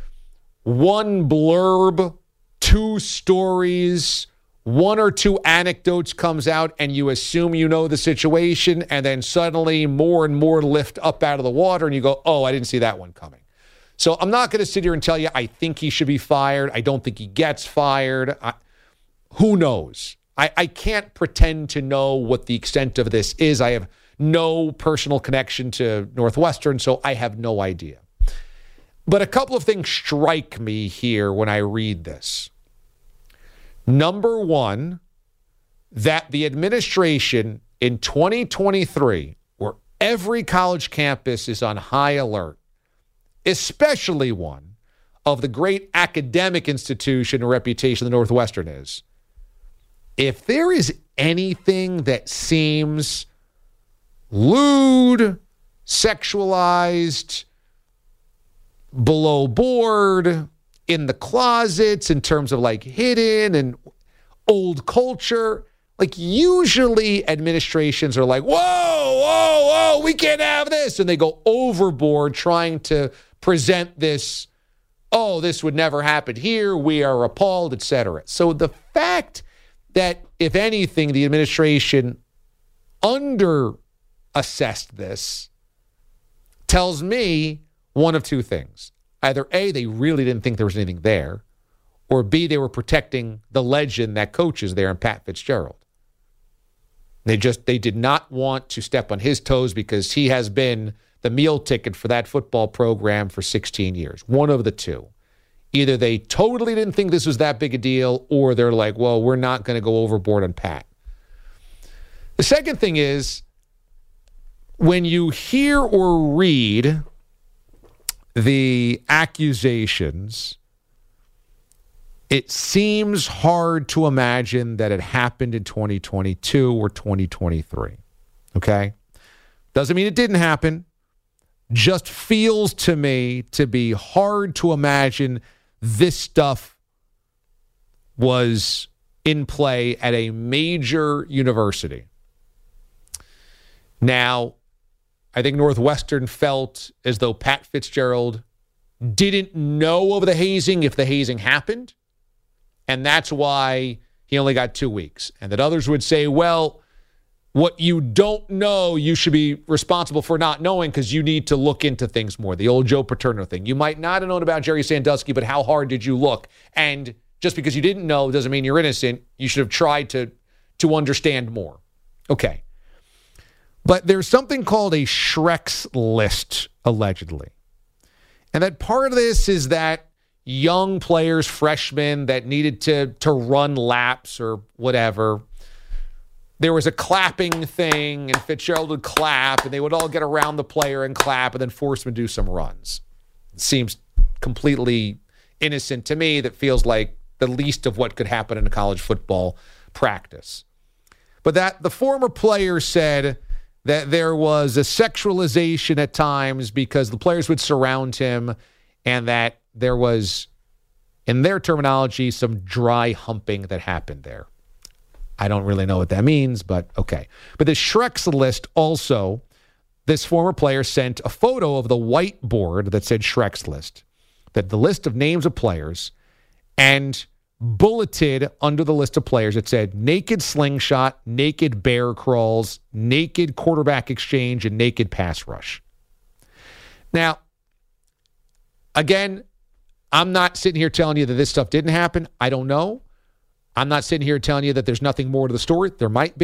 One blurb, 2 stories, 1 or 2 anecdotes comes out and you assume you know the situation, and then suddenly more and more lift up out of the water and you go, oh, I didn't see that one coming. So I'm not going to sit here and tell you I think he should be fired. I don't think he gets fired. Who knows? I can't pretend to know what the extent of this is. I have no personal connection to Northwestern, so I have no idea. But a couple of things strike me here when I read this. Number one, that the administration in 2023, where every college campus is on high alert, especially one of the great academic institution and reputation the Northwestern is, if there is anything that seems lewd, sexualized, below board, in the closets, in terms of like hidden and old culture, like usually administrations are like, whoa, we can't have this. And they go overboard trying to present this, this would never happen here. We are appalled, etc. So the fact that, if anything, the administration under-assessed this tells me one of 2 things. Either A, they really didn't think there was anything there, or B, they were protecting the legend that coaches there in Pat Fitzgerald. They did not want to step on his toes because he has been the meal ticket for that football program for 16 years. One of the 2. Either they totally didn't think this was that big a deal, or they're like, well, we're not going to go overboard on Pat. The second thing is, when you hear or read the accusations, it seems hard to imagine that it happened in 2022 or 2023. Okay? Doesn't mean it didn't happen. Just feels to me to be hard to imagine this stuff was in play at a major university. Now, I think Northwestern felt as though Pat Fitzgerald didn't know of the hazing if the hazing happened, and that's why he only got 2 weeks. And that others would say, well, what you don't know, you should be responsible for not knowing because you need to look into things more. The old Joe Paterno thing. You might not have known about Jerry Sandusky, but how hard did you look? And just because you didn't know doesn't mean you're innocent. You should have tried to understand more. Okay. But there's something called a Shrek's List, allegedly. And that part of this is that young players, freshmen that needed to run laps or whatever, there was a clapping thing, and Fitzgerald would clap, and they would all get around the player and clap, and then force him to do some runs. It seems completely innocent to me. That feels like the least of what could happen in a college football practice. But that the former player said that there was a sexualization at times because the players would surround him, and that there was, in their terminology, some dry humping that happened there. I don't really know what that means, but okay. But the Shrek's List also, this former player sent a photo of the whiteboard that said Shrek's List, that the list of names of players, and bulleted under the list of players, it said naked slingshot, naked bear crawls, naked quarterback exchange, and naked pass rush. Now, again, I'm not sitting here telling you that this stuff didn't happen. I don't know. I'm not sitting here telling you that there's nothing more to the story. There might be.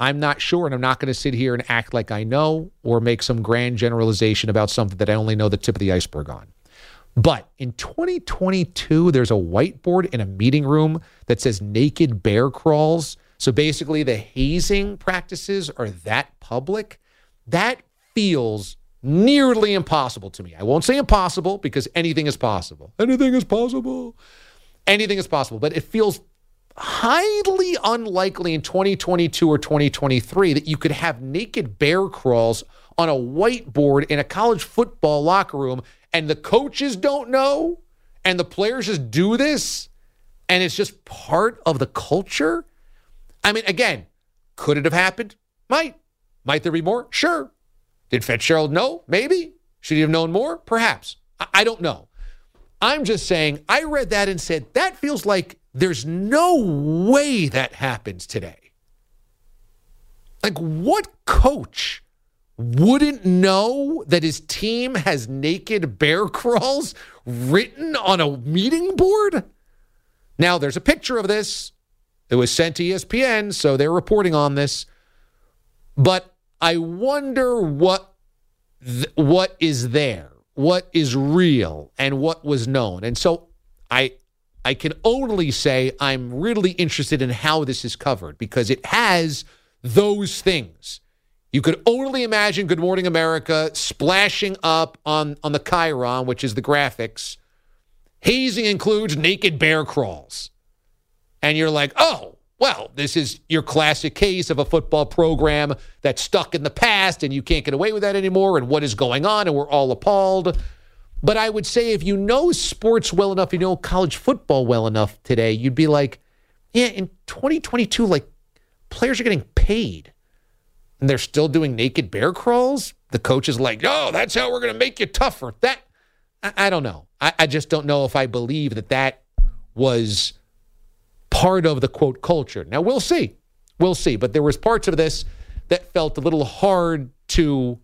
I'm not sure, and I'm not going to sit here and act like I know or make some grand generalization about something that I only know the tip of the iceberg on. But in 2022, there's a whiteboard in a meeting room that says naked bear crawls. So basically the hazing practices are that public. That feels nearly impossible to me. I won't say impossible because anything is possible. Anything is possible. Anything is possible. But it feels highly unlikely in 2022 or 2023 that you could have naked bear crawls on a whiteboard in a college football locker room and the coaches don't know and the players just do this and it's just part of the culture. I mean, again, could it have happened? Might. Might there be more? Sure. Did Fitzgerald know? Maybe. Should he have known more? Perhaps. I don't know. I'm just saying, I read that and said, that feels like there's no way that happens today. Like, what coach wouldn't know that his team has naked bear crawls written on a meeting board? Now, there's a picture of this. It was sent to ESPN, so they're reporting on this. But I wonder what is there, what is real, and what was known. And so I can only say I'm really interested in how this is covered because it has those things. You could only imagine Good Morning America splashing up on the Chiron, which is the graphics. Hazing includes naked bear crawls. And you're like, oh, well, this is your classic case of a football program that's stuck in the past and you can't get away with that anymore and what is going on and we're all appalled. But I would say if you know sports well enough, you know college football well enough today, you'd be like, yeah, in 2022, like players are getting paid and they're still doing naked bear crawls. The coach is like, oh, that's how we're going to make you tougher. That I don't know. I just don't know if I believe that was part of the, quote, culture. Now, we'll see. We'll see. But there was parts of this that felt a little hard to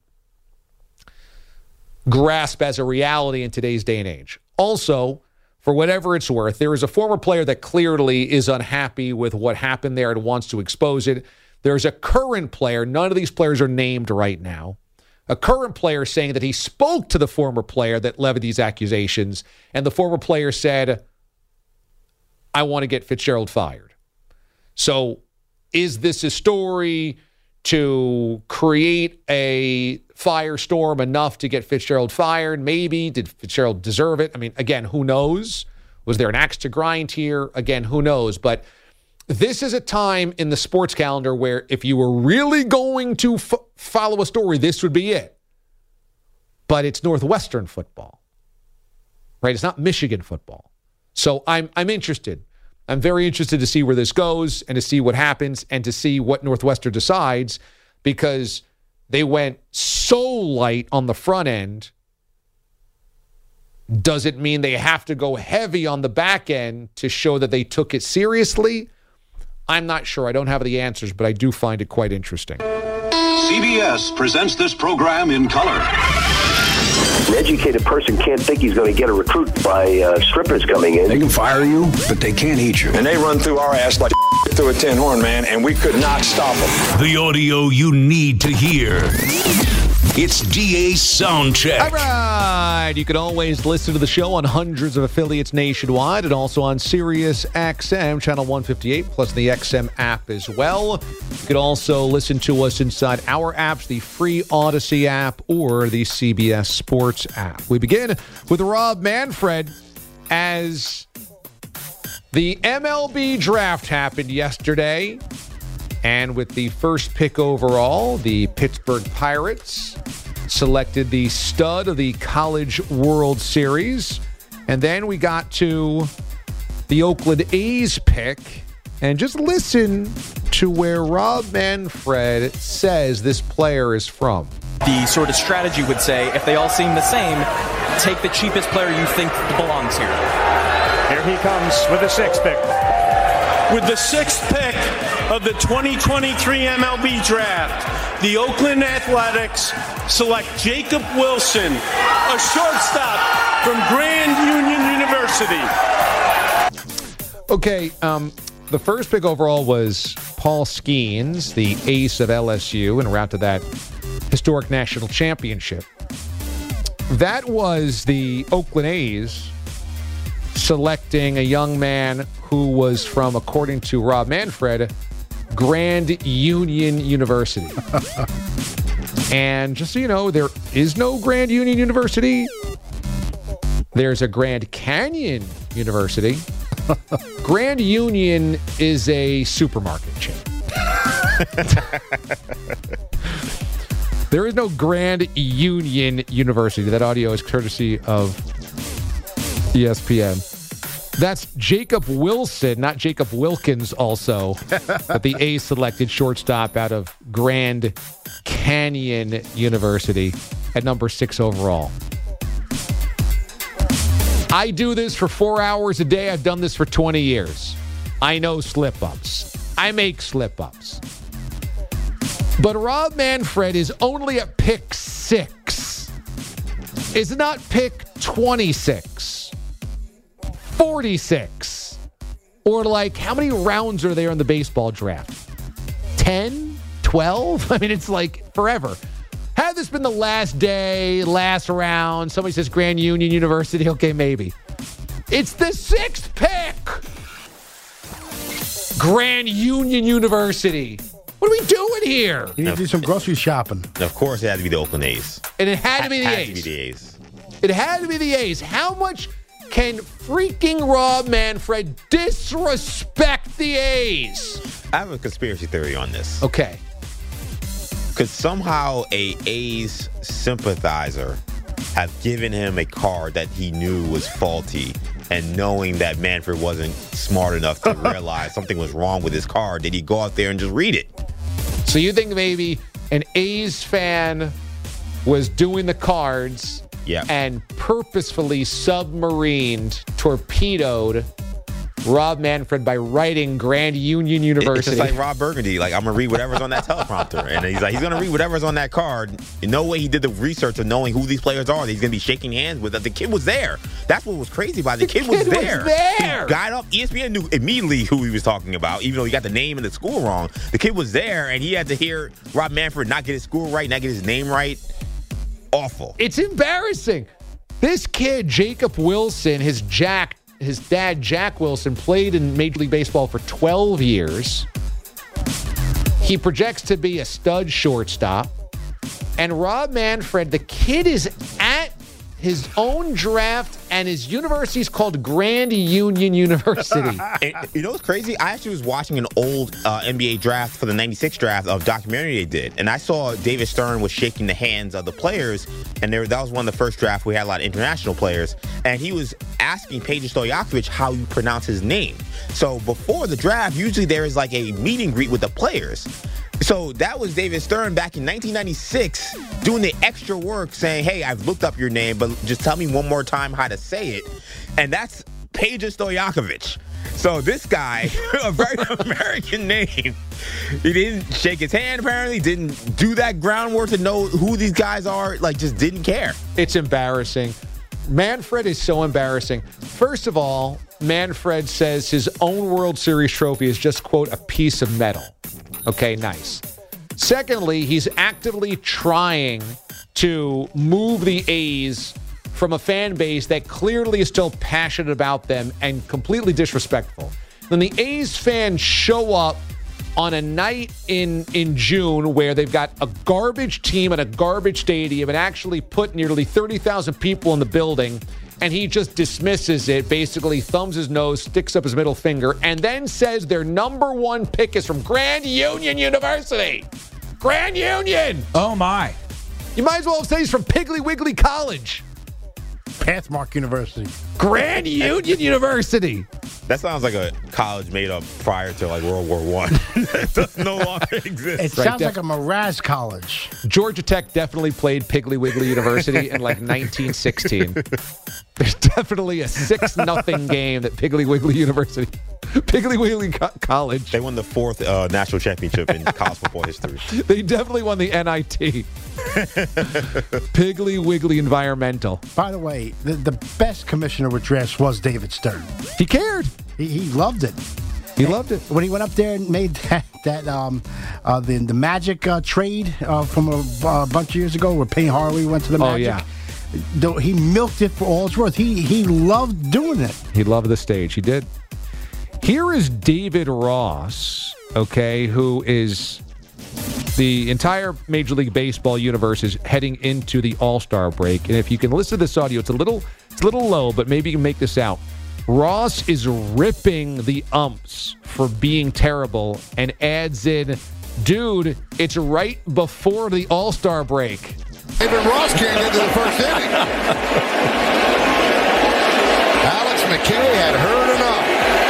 grasp as a reality in today's day and age. Also, for whatever it's worth, there is a former player that clearly is unhappy with what happened there and wants to expose it. There's a current player. None of these players are named right now. A current player saying that he spoke to the former player that levied these accusations, and the former player said, I want to get Fitzgerald fired. So is this a story to create a firestorm enough to get Fitzgerald fired? Maybe. Did Fitzgerald deserve it? I mean, again, who knows? Was there an axe to grind here? Again, who knows? But this is a time in the sports calendar where if you were really going to follow a story, this would be it. But it's Northwestern football, right? It's not Michigan football. So I'm interested. I'm very interested to see where this goes and to see what happens and to see what Northwestern decides because they went so light on the front end. Does it mean they have to go heavy on the back end to show that they took it seriously? I'm not sure. I don't have the answers, but I do find it quite interesting. CBS presents this program in color. An educated person can't think he's going to get a recruit by strippers coming in. They can fire you, but they can't eat you. And they run through our ass like through a tin horn, man, and we could not stop them. The audio you need to hear. It's DA Soundcheck. All right. You can always listen to the show on hundreds of affiliates nationwide and also on Sirius XM, channel 158, plus the XM app as well. You can also listen to us inside our apps, the free Odyssey app or the CBS Sports app. We begin with Rob Manfred as the MLB draft happened yesterday. And with the first pick overall, the Pittsburgh Pirates selected the stud of the College World Series. And then we got to the Oakland A's pick. And just listen to where Rob Manfred says this player is from. The sort of strategy would say, if they all seem the same, take the cheapest player you think belongs here. Here he comes with the sixth pick. With the sixth pick of the 2023 MLB Draft, the Oakland Athletics select Jacob Wilson, a shortstop from Grand Union University. Okay, the first pick overall was Paul Skeens, the ace of LSU, en route to that historic national championship. That was the Oakland A's selecting a young man who was from, according to Rob Manfred, Grand Union University. And just so you know, there is no Grand Union University. There's a Grand Canyon University. Grand Union is a supermarket chain. There is no Grand Union University. That audio is courtesy of ESPN. That's Jacob Wilson, not Jacob Wilkins, also, but the A's selected shortstop out of Grand Canyon University at number 6 overall. I do this for 4 hours a day. I've done this for 20 years. I know slip-ups. I make slip-ups. But Rob Manfred is only at pick 6. It's not pick 26. 46. Or like, how many rounds are there in the baseball draft? 10? 12? I mean, it's like forever. Had this been the last day, last round, somebody says Grand Union University, okay, maybe. It's the 6th pick. Grand Union University. What are we doing here? You need to do some grocery shopping. Of course, it had to be the Oakland A's. And it had to be the A's. It had to be the A's. It had to be the A's. How much can freaking Rob Manfred disrespect the A's? I have a conspiracy theory on this. Okay. Could somehow a A's sympathizer have given him a card that he knew was faulty, and knowing that Manfred wasn't smart enough to realize something was wrong with his card, did he go out there and just read it? So you think maybe an A's fan was doing the cards and purposefully submarined, torpedoed Rob Manfred by writing Grand Union University? It's just like Rob Burgundy. Like, I'm going to read whatever's on that teleprompter. And he's going to read whatever's on that card. No way he did the research of knowing who these players are that he's going to be shaking hands with. The kid was there. That's what was crazy about it. The kid was there. He got up. ESPN knew immediately who he was talking about, even though he got the name and the school wrong. The kid was there, and he had to hear Rob Manfred not get his school right, not get his name right. Awful. It's embarrassing. This kid, Jacob Wilson, his dad, Jack Wilson, played in Major League Baseball for 12 years. He projects to be a stud shortstop. And Rob Manfred, the kid is at his own draft, and his university is called Grand Union University. And you know what's crazy? I actually was watching an old NBA draft for the 96 draft of documentary they did. And I saw David Stern was shaking the hands of the players. And that was one of the first drafts we had a lot of international players. And he was asking Peja Stojakovic how you pronounce his name. So before the draft, usually there is like a meet and greet with the players. So that was David Stern back in 1996 doing the extra work saying, hey, I've looked up your name, but just tell me one more time how to say it. And that's Peja Stojakovic. So this guy, a very American name, he didn't shake his hand apparently, didn't do that groundwork to know who these guys are, like just didn't care. It's embarrassing. Manfred is so embarrassing. First of all, Manfred says his own World Series trophy is just, quote, a piece of metal. Okay, nice. Secondly, he's actively trying to move the A's from a fan base that clearly is still passionate about them and completely disrespectful. Then the A's fans show up on a night in June where they've got a garbage team at a garbage stadium and actually put nearly 30,000 people in the building, and he just dismisses it, basically thumbs his nose, sticks up his middle finger, and then says their number one pick is from Grand Union University. Grand Union! Oh, my. You might as well say he's from Piggly Wiggly College. Pathmark University. Grand Union University. That sounds like a college made up prior to like World War I. It does no longer exist. It sounds like a Mraz college. Georgia Tech definitely played Piggly Wiggly University in like 1916. There's definitely a 6-0 game that Piggly Wiggly University, Piggly Wiggly College. They won the 4th national championship in college football history. They definitely won the NIT. Piggly Wiggly Environmental. By the way, the best commissioner with dress was David Stern. He cared. He loved it. He loved it. When he went up there and made that that the Magic trade from a bunch of years ago where Penny Hardaway went to the Magic. Oh, yeah. He milked it for all it's worth. He loved doing it. He loved the stage. He did. Here is David Ross, okay, who is the entire Major League Baseball universe is heading into the All-Star break. And if you can listen to this audio, it's a little low, but maybe you can make this out. Ross is ripping the umps for being terrible and adds in, dude, it's right before the All-Star break. David Ross can't get to the first inning. Alex McKay had heard enough.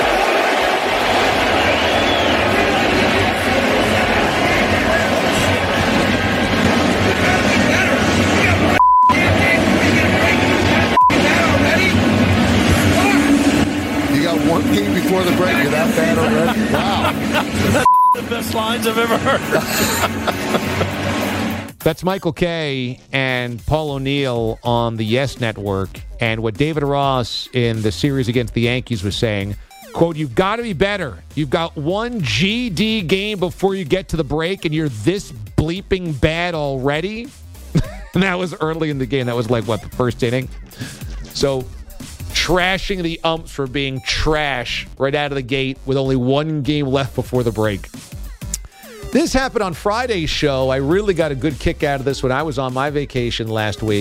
You got one game before the break. You're that bad already? Wow. The best lines I've ever heard. That's Michael Kay and Paul O'Neill on the Yes Network. And what David Ross in the series against the Yankees was saying, quote, you've got to be better. You've got one GD game before you get to the break, and you're this bleeping bad already? And that was early in the game. That was like, what, the first inning? So trashing the umps for being trash right out of the gate with only one game left before the break. This happened on Friday's show. I really got a good kick out of this when I was on my vacation last week,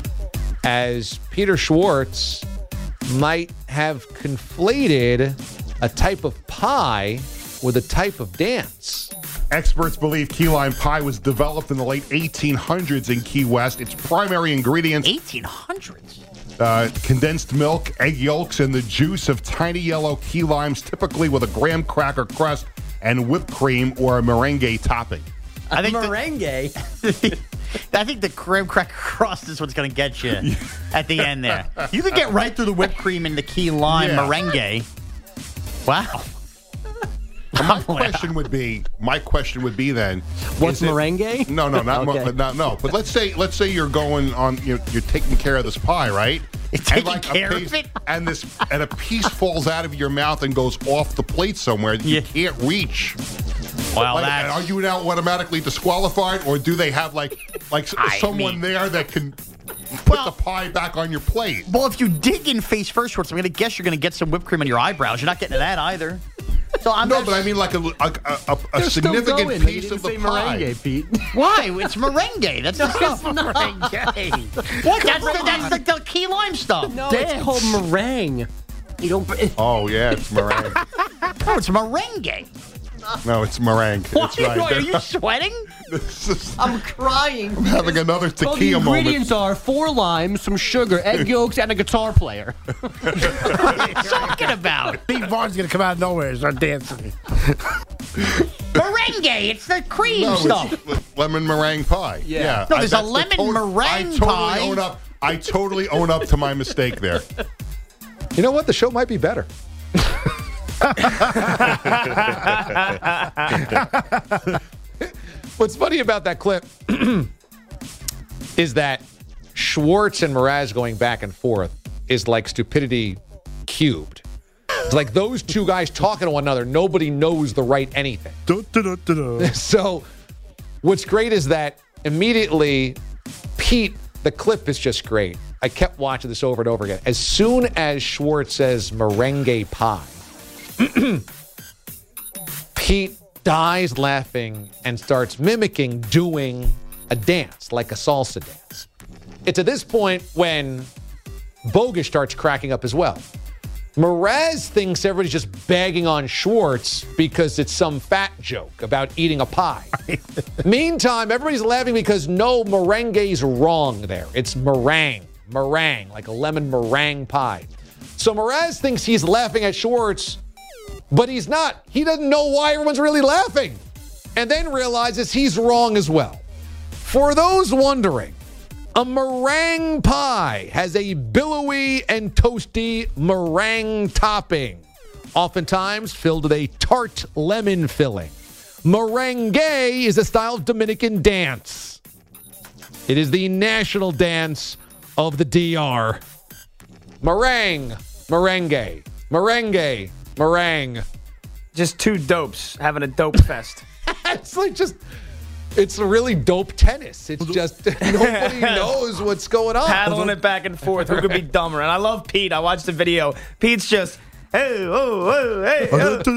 as Peter Schwartz might have conflated a type of pie with a type of dance. Experts believe key lime pie was developed in the late 1800s in Key West. Its primary ingredients... 1800s? Condensed milk, egg yolks, and the juice of tiny yellow key limes, typically with a graham cracker crust and whipped cream or a merengue topping. I think merengue? I think the graham cracker crust is what's going to get you at the end there. You could get right through the whipped cream and the key lime merengue. Wow. My question would be then, what's merengue? No, Okay. no. But let's say you're going on, you're taking care of this pie, right? You're taking care of it, and a piece falls out of your mouth and goes off the plate somewhere that you can't reach. Well, are you now automatically disqualified, or do they have like someone there that can put the pie back on your plate? Well, if you dig in face first, Schwartz, I'm going to guess you're going to get some whipped cream on your eyebrows. You're not getting to that either. So but I mean like a significant piece of the pie. Merengue, Pete. Why? It's merengue. That's the stuff. Merengue. What? That's the key lime stuff. No, it's called meringue. You don't. Oh yeah, it's meringue. No, it's merengue. No, it's meringue. That's right. Are you sweating? I'm crying. I'm having another tequila the moment. ingredients are 4 limes, some sugar, egg yolks, and a guitar player. What are you talking about? Steve Barnes going to come out of nowhere and start dancing. Merengue. It's the cream stuff. It's lemon meringue pie. Yeah. No, there's a lemon meringue pie. I totally own up to my mistake there. You know what? The show might be better. What's funny about that clip is that Schwartz and Mraz going back and forth is like stupidity cubed. It's like those two guys talking to one another. Nobody knows the right anything. So what's great is that immediately Pete, the clip is just great. I kept watching this over and over again. As soon as Schwartz says merengue pie, Pete dies laughing and starts mimicking doing a dance, like a salsa dance. It's at this point when Bogus starts cracking up as well. Mraz thinks everybody's just bagging on Schwartz because it's some fat joke about eating a pie. Meantime, everybody's laughing because no, merengue's wrong there. It's meringue, like a lemon meringue pie. So Mraz thinks he's laughing at Schwartz, but he's not. He doesn't know why everyone's really laughing. And then realizes he's wrong as well. For those wondering, a meringue pie has a billowy and toasty meringue topping, oftentimes filled with a tart lemon filling. Merengue is a style of Dominican dance. It is the national dance of the DR. Meringue, merengue, merengue, meringue. just two dopes having a dope fest. It's like it's really dope tennis. It's just nobody knows what's going on. Paddling it back and forth. Who could be dumber? And I love Pete. I watched the video. Pete's just, hey, oh, hey.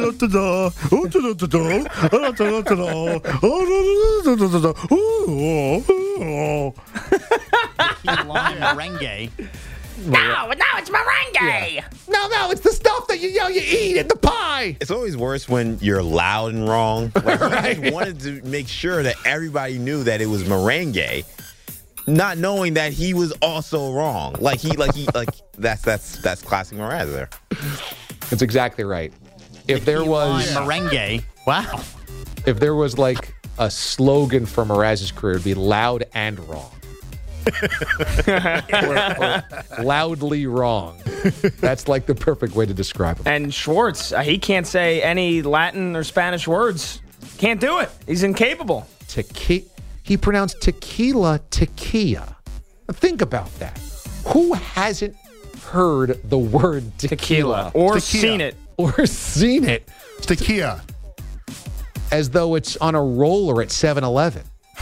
Lime merengue. No, it's merengue. Yeah. No, it's the stuff that you eat in the pie. It's always worse when you're loud and wrong. Like, he wanted to make sure that everybody knew that it was merengue, not knowing that he was also wrong. That's classic Mraz there. That's exactly right. If there was merengue, wow. If there was like a slogan for Mraz's career, it'd be loud and wrong. or loudly wrong. That's like the perfect way to describe him. And Schwartz, he can't say any Latin or Spanish words. Can't do it. He's incapable. He pronounced tequila tequila. Think about that. Who hasn't heard the word tequila or seen it? Or seen it. Tequila. As though it's on a roller at 7-Eleven.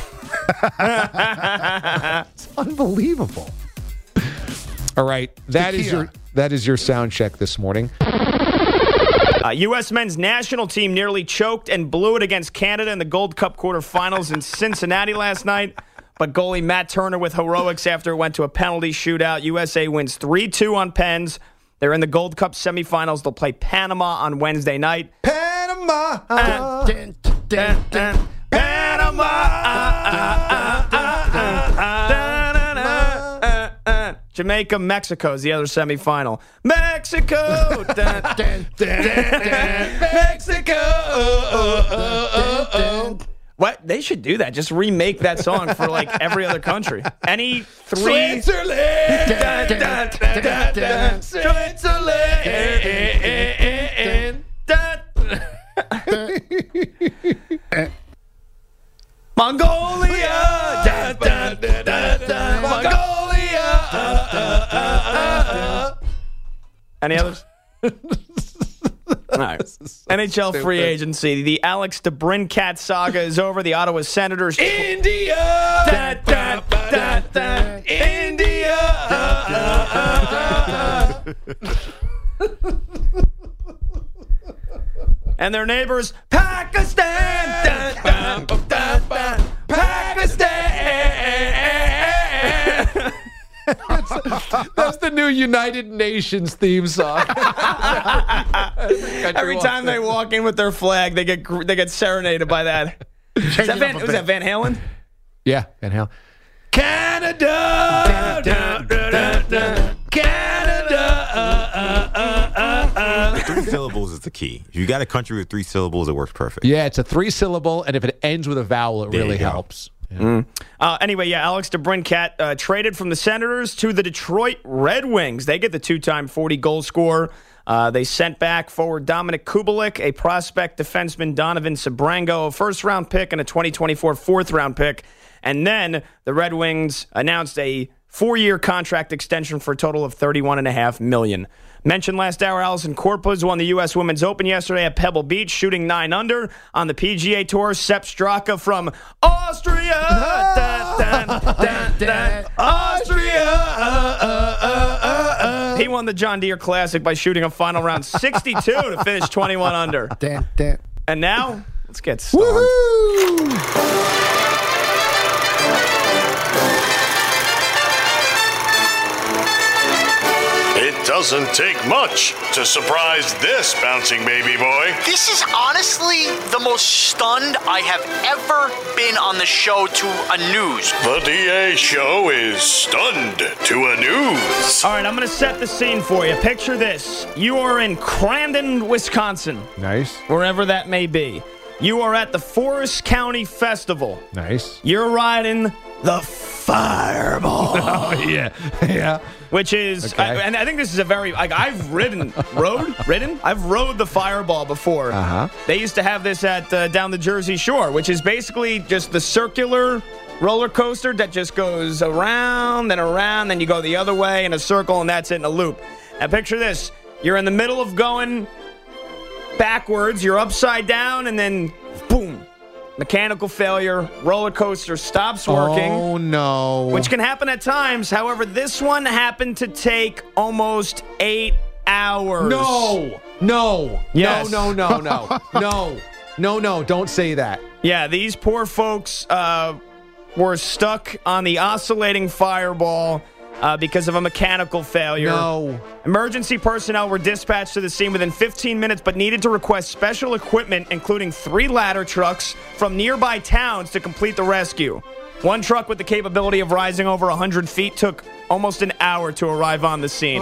It's unbelievable. All right, that is your sound check this morning. U.S. men's national team nearly choked and blew it against Canada in the Gold Cup quarterfinals in Cincinnati last night. But goalie Matt Turner with heroics after it went to a penalty shootout. USA wins 3-2 on Pens. They're in the Gold Cup semifinals. They'll play Panama on Wednesday night. Panama. Jamaica, Mexico is the other semifinal. Mexico! Mexico! What? They should do that. Just remake that song for like every other country. Any three. Switzerland! Switzerland! Mongolia! Mongolia! Any others? All right. NHL free agency. The Alex DeBrincat saga is over. The Ottawa Senators. India! India! And their neighbors, Pakistan! Pakistan! That's the new United Nations theme song. Every time they walk in with their flag, they get serenaded by that. Was that Van Halen? Yeah, Van Halen. Canada! Canada! 3 syllables is the key. If you got a country with 3 syllables, it works perfect. Yeah, it's a 3-syllable, and if it ends with a vowel, it really helps. Yeah. Anyway, Alex DeBrincat traded from the Senators to the Detroit Red Wings. They get the 2-time 40-goal scorer. They sent back forward Dominic Kubalik, a prospect defenseman Donovan Sabrango, a first-round pick, and a 2024 fourth-round pick. And then the Red Wings announced a 4-year contract extension for a total of $31.5 million. Mentioned last hour, Alison Corpuz won the U.S. Women's Open yesterday at Pebble Beach, shooting 9 under. On the PGA Tour, Sepp Straka from Austria. Austria. He won the John Deere Classic by shooting a final round 62 to finish 21 under. And now, let's get started. Woo-hoo! It doesn't take much to surprise this bouncing baby boy. This is honestly the most stunned I have ever been on the show to a news. The DA show is stunned to a news. All right, I'm going to set the scene for you. Picture this. You are in Crandon, Wisconsin. Nice. Wherever that may be. You are at the Forest County Festival. Nice. You're riding the Fireball. Oh, yeah. Yeah. Which is, okay. And I think this is a very, I've rode the Fireball before. Uh-huh. They used to have this at down the Jersey Shore, which is basically just the circular roller coaster that just goes around, then you go the other way in a circle, and that's it in a loop. Now picture this. You're in the middle of going backwards, you're upside down, and then boom. Mechanical failure, roller coaster stops working. Oh, no. Which can happen at times. However, this one happened to take almost 8 hours. No. Yes. No. No, don't say that. Yeah, these poor folks were stuck on the oscillating fireball because of a mechanical failure. No. Emergency personnel were dispatched to the scene within 15 minutes, but needed to request special equipment, including 3 ladder trucks from nearby towns to complete the rescue. One truck with the capability of rising over 100 feet took almost an hour to arrive on the scene.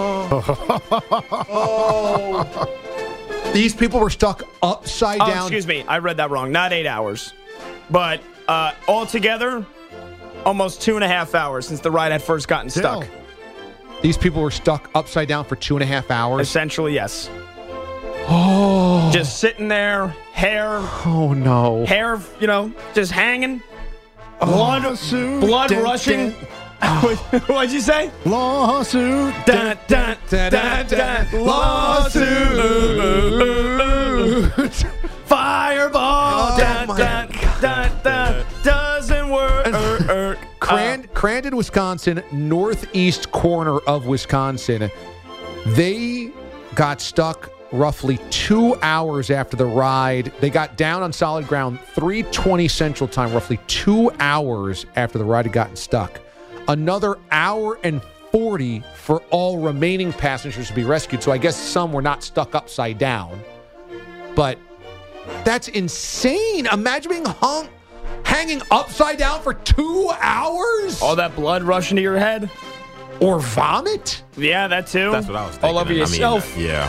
These people were stuck upside down. Excuse me. I read that wrong. Not 8 hours. But altogether, almost 2.5 hours since the ride had first gotten stuck. These people were stuck upside down for 2.5 hours? Essentially, yes. Oh. Just sitting there, hair. Oh, no. Hair, just hanging. Blood rushing. What'd you say? Lawsuit. Dun, dun, dun, dun, dun. Lawsuit. Fireball. Dun, dun, dun, dun. Doesn't work. Crandon, Wisconsin, northeast corner of Wisconsin. They got stuck roughly 2 hours after the ride. They got down on solid ground 3:20 Central Time, roughly 2 hours after the ride had gotten stuck. Another hour and 40 for all remaining passengers to be rescued. So I guess some were not stuck upside down. But that's insane. Imagine being hanging upside down for 2 hours? All that blood rushing to your head? Or vomit? Yeah, that too. That's what I was thinking. All over yourself. Yeah.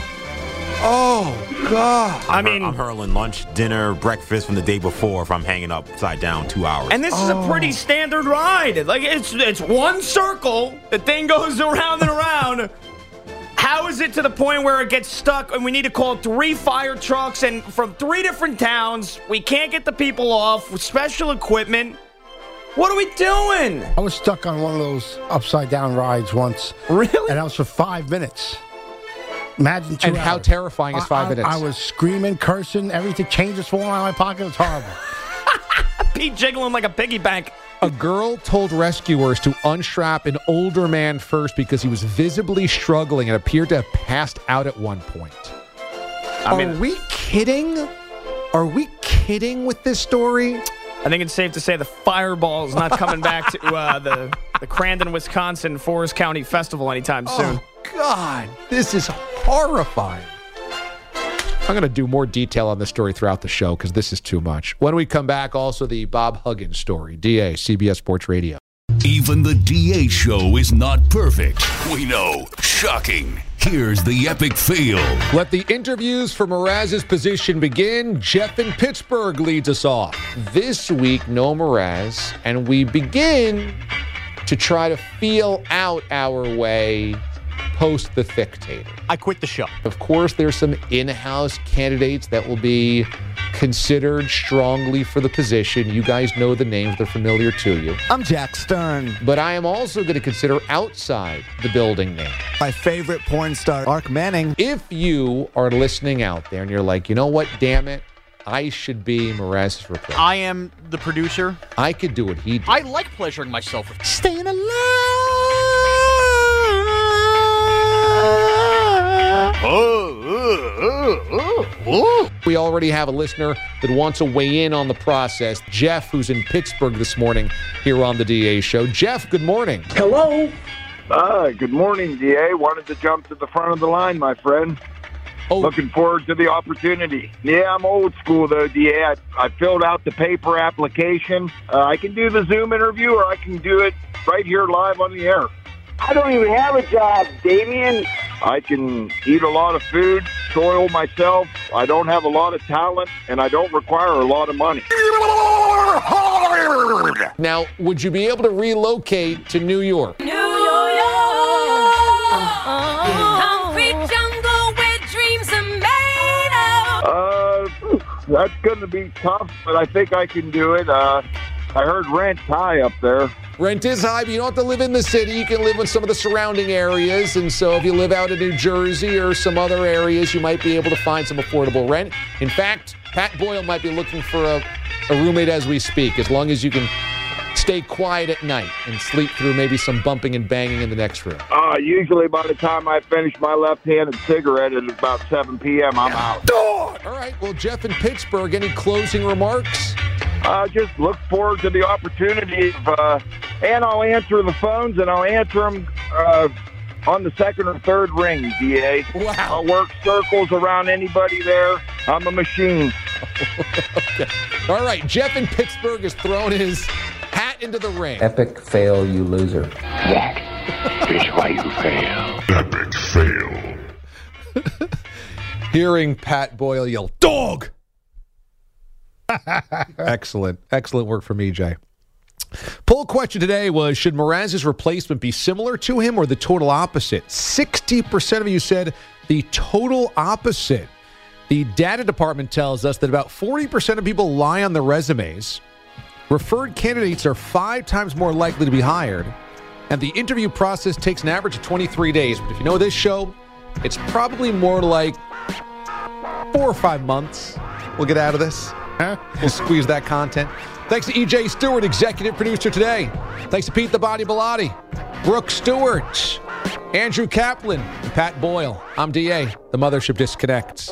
Oh, God. I'm hurling lunch, dinner, breakfast from the day before if I'm hanging upside down 2 hours. And this is a pretty standard ride. Like, it's one circle. The thing goes around and around. How is it to the point where it gets stuck and we need to call 3 fire trucks and from 3 different towns? We can't get the people off with special equipment. What are we doing? I was stuck on one of those upside down rides once. Really? And that was for 5 minutes. Imagine 2 hours. And how terrifying is 5 minutes? I was screaming, cursing, everything. Change was falling out of my pocket. It was horrible. Pete jiggling like a piggy bank. A girl told rescuers to unstrap an older man first because he was visibly struggling and appeared to have passed out at one point. Are we kidding? Are we kidding with this story? I think it's safe to say the Fireball is not coming back to the Crandon, Wisconsin Forest County Festival anytime soon. Oh, God. This is horrifying. I'm going to do more detail on this story throughout the show because this is too much. When we come back, also the Bob Huggins story. DA, CBS Sports Radio. Even the DA show is not perfect. We know. Shocking. Here's the epic fail. Let the interviews for Mraz's position begin. Jeff in Pittsburgh leads us off. This week, no Mraz, and we begin to try to feel out our way post the Thictator. I quit the show. Of course, there's some in-house candidates that will be considered strongly for the position. You guys know the names. They're familiar to you. I'm Jack Stern. But I am also going to consider outside the building name. My favorite porn star, Mark Manning. If you are listening out there and you're like, you know what, damn it, I should be Mraz's replacement. I am the producer. I could do what he did. I like pleasuring myself with staying alive. We already have a listener that wants to weigh in on the process. Jeff, who's in Pittsburgh this morning here on the DA show. Jeff, good morning. Hello. Good morning, DA. Wanted to jump to the front of the line, my friend. Oh. Looking forward to the opportunity. Yeah, I'm old school, though, DA. I filled out the paper application. I can do the Zoom interview, or I can do it right here live on the air. I don't even have a job, Damien. I can eat a lot of food, soil myself. I don't have a lot of talent, and I don't require a lot of money. Now, would you be able to relocate to New York? New York, concrete jungle where dreams are made of. That's going to be tough, but I think I can do it. I heard rent's high up there. Rent is high, but you don't have to live in the city. You can live in some of the surrounding areas. And so if you live out in New Jersey or some other areas, you might be able to find some affordable rent. In fact, Pat Boyle might be looking for a roommate as we speak, as long as you can stay quiet at night and sleep through maybe some bumping and banging in the next room. Usually by the time I finish my left-handed cigarette at about 7 p.m., I'm out. All right. Well, Jeff in Pittsburgh, any closing remarks? Just look forward to the opportunity of, and I'll answer the phones, and I'll answer them on the second or third ring, DA. Wow. I'll work circles around anybody there. I'm a machine. Okay. All right. Jeff in Pittsburgh has thrown his hat into the ring. Epic fail, you loser. That is why you fail. Epic fail. Hearing Pat Boyle yell, "Dog!" Excellent work from EJ. Poll question today was, should Mraz's replacement be similar to him or the total opposite? 60% of you said the total opposite. The data department tells us that about 40% of people lie on their resumes. Referred candidates are 5 times more likely to be hired. And the interview process takes an average of 23 days. But if you know this show, it's probably more like 4 or 5 months we'll get out of this. We'll squeeze that content. Thanks to EJ Stewart, executive producer today. Thanks to Pete the Body Bellotti, Brooke Stewart, Andrew Kaplan, and Pat Boyle. I'm DA. The Mothership disconnects.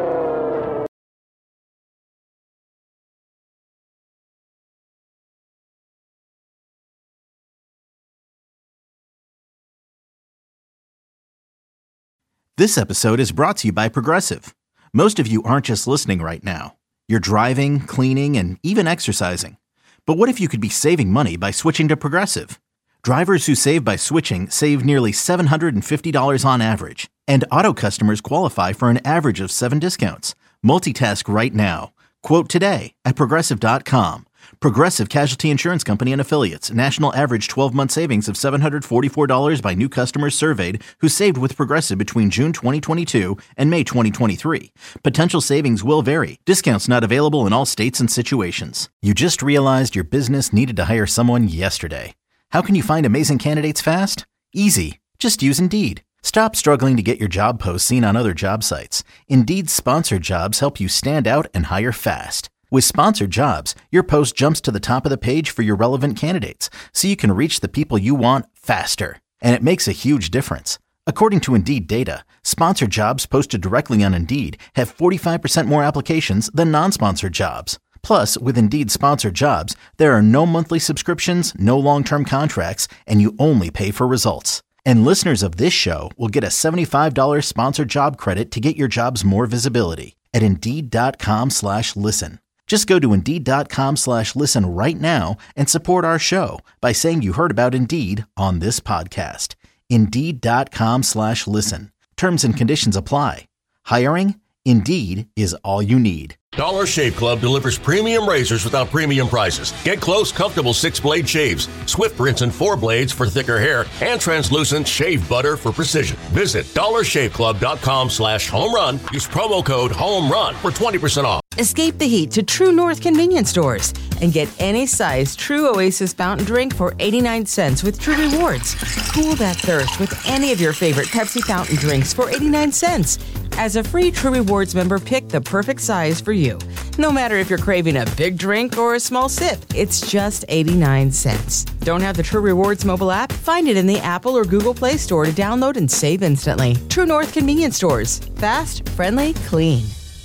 This episode is brought to you by Progressive. Most of you aren't just listening right now. You're driving, cleaning, and even exercising. But what if you could be saving money by switching to Progressive? Drivers who save by switching save nearly $750 on average. And auto customers qualify for an average of 7 discounts. Multitask right now. Quote today at Progressive.com. Progressive Casualty Insurance Company and Affiliates. National average 12-month savings of $744 by new customers surveyed who saved with Progressive between June 2022 and May 2023. Potential savings will vary. Discounts not available in all states and situations. You just realized your business needed to hire someone yesterday. How can you find amazing candidates fast? Easy. Just use Indeed. Stop struggling to get your job posts seen on other job sites. Indeed's sponsored jobs help you stand out and hire fast. With sponsored jobs, your post jumps to the top of the page for your relevant candidates, so you can reach the people you want faster. And it makes a huge difference. According to Indeed data, sponsored jobs posted directly on Indeed have 45% more applications than non-sponsored jobs. Plus, with Indeed sponsored jobs, there are no monthly subscriptions, no long-term contracts, and you only pay for results. And listeners of this show will get a $75 sponsored job credit to get your jobs more visibility at Indeed.com/listen. Just go to Indeed.com/listen right now and support our show by saying you heard about Indeed on this podcast. Indeed.com/listen. Terms and conditions apply. Hiring? Indeed is all you need. Dollar Shave Club delivers premium razors without premium prices. Get close, comfortable 6-blade shaves, Swift rinse and 4 blades for thicker hair, and translucent shave butter for precision. Visit dollarshaveclub.com/home-run. Use promo code HOME-RUN for 20% off. Escape the heat to True North convenience stores and get any size True Oasis fountain drink for 89 cents with True Rewards. Cool that thirst with any of your favorite Pepsi fountain drinks for 89 cents. As a free True Rewards member, pick the perfect size for you. No matter if you're craving a big drink or a small sip, it's just 89 cents. Don't have the True Rewards mobile app? Find it in the Apple or Google Play Store to download and save instantly. True North convenience stores. Fast, friendly, clean.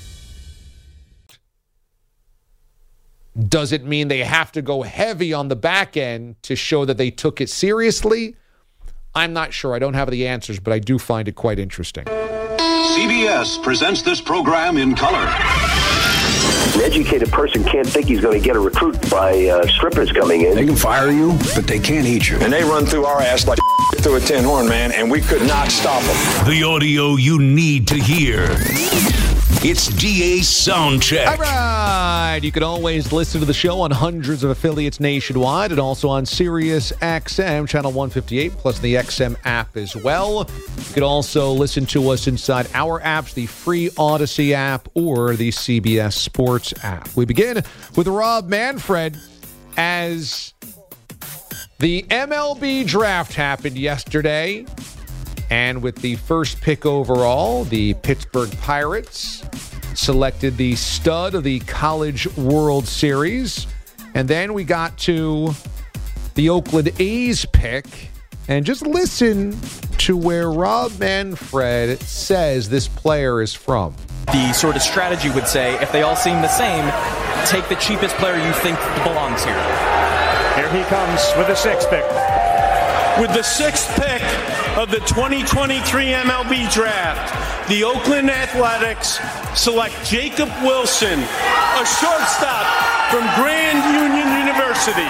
Does it mean they have to go heavy on the back end to show that they took it seriously? I'm not sure. I don't have the answers, but I do find it quite interesting. CBS presents this program in color. An educated person can't think he's going to get a recruit by strippers coming in. They can fire you, but they can't eat you. And they run through our ass like through a tin horn, man, and we could not stop them. The audio you need to hear. It's DA Soundcheck. All right. You can always listen to the show on hundreds of affiliates nationwide and also on Sirius XM, channel 158, plus the XM app as well. You can also listen to us inside our apps, the free Odyssey app or the CBS Sports app. We begin with Rob Manfred as The MLB draft happened yesterday, and with the first pick overall, the Pittsburgh Pirates selected the stud of the College World Series. And then we got to the Oakland A's pick, and just listen to where Rob Manfred says this player is from. The sort of strategy would say, if they all seem the same, take the cheapest player you think belongs here. Here he comes with the sixth pick. With the sixth pick of the 2023 MLB draft, the Oakland Athletics select Jacob Wilson, a shortstop from Grand Union University.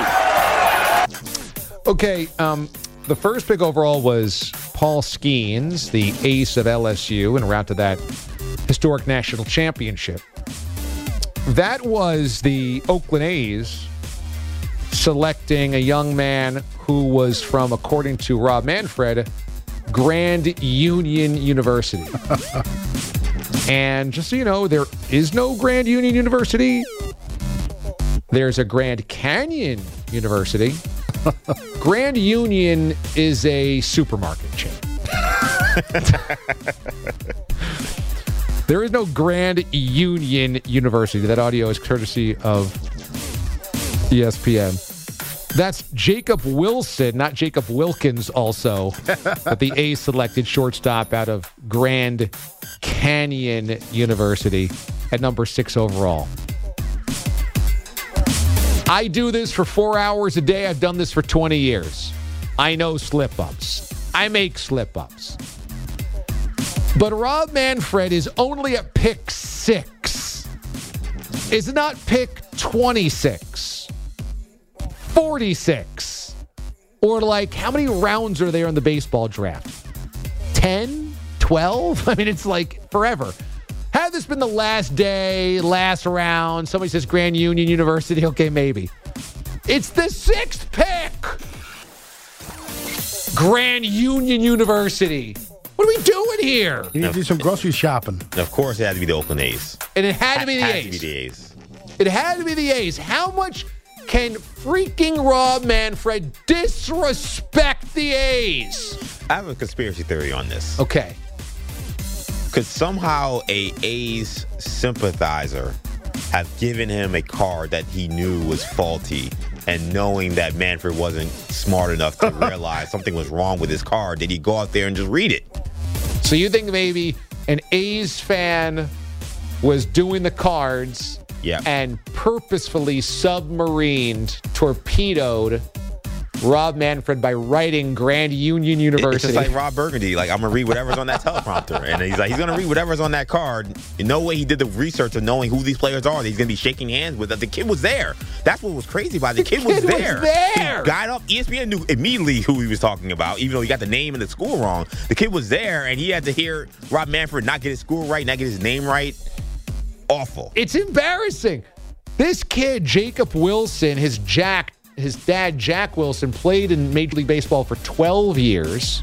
Okay, the first pick overall was Paul Skeens, the ace of LSU, en route to that historic national championship. That was the Oakland A's selecting a young man who was from, according to Rob Manfred, Grand Union University. And just so you know, there is no Grand Union University. There's a Grand Canyon University. Grand Union is a supermarket chain. There is no Grand Union University. That audio is courtesy of ESPN. That's Jacob Wilson, not Jacob Wilkins, also, but the A's selected shortstop out of Grand Canyon University at number 6 overall. I do this for 4 hours a day. I've done this for 20 years. I know slip-ups. I make slip-ups. But Rob Manfred is only at pick 6. It's not pick 26, 46, or like, how many rounds are there in the baseball draft? 10, 12? I mean, it's like forever. Had this been the last day, last round, somebody says Grand Union University, okay, maybe. It's the 6th pick. Grand Union University. What are we doing here? You need to do some grocery shopping. Of course, it had to be the Oakland A's. And it had to be the A's. Had to be the A's. It had to be the A's. How much can freaking Rob Manfred disrespect the A's? I have a conspiracy theory on this. Okay. Could somehow a A's sympathizer have given him a card that he knew was faulty, and knowing that Manfred wasn't smart enough to realize something was wrong with his card, did he go out there and just read it? So you think maybe an A's fan was doing the cards and purposefully submarined, torpedoed Rob Manfred by writing Grand Union University? It's just like Rob Burgundy. Like, I'm going to read whatever's on that teleprompter. And he's like, he's going to read whatever's on that card. No way he did the research of knowing who these players are that he's going to be shaking hands with. The kid was there. That's what was crazy about it. The kid was there. He got up. ESPN knew immediately who he was talking about, even though he got the name and the school wrong. The kid was there, and he had to hear Rob Manfred not get his school right, not get his name right. Awful. It's embarrassing. This kid, Jacob Wilson, his dad, Jack Wilson, played in Major League Baseball for 12 years.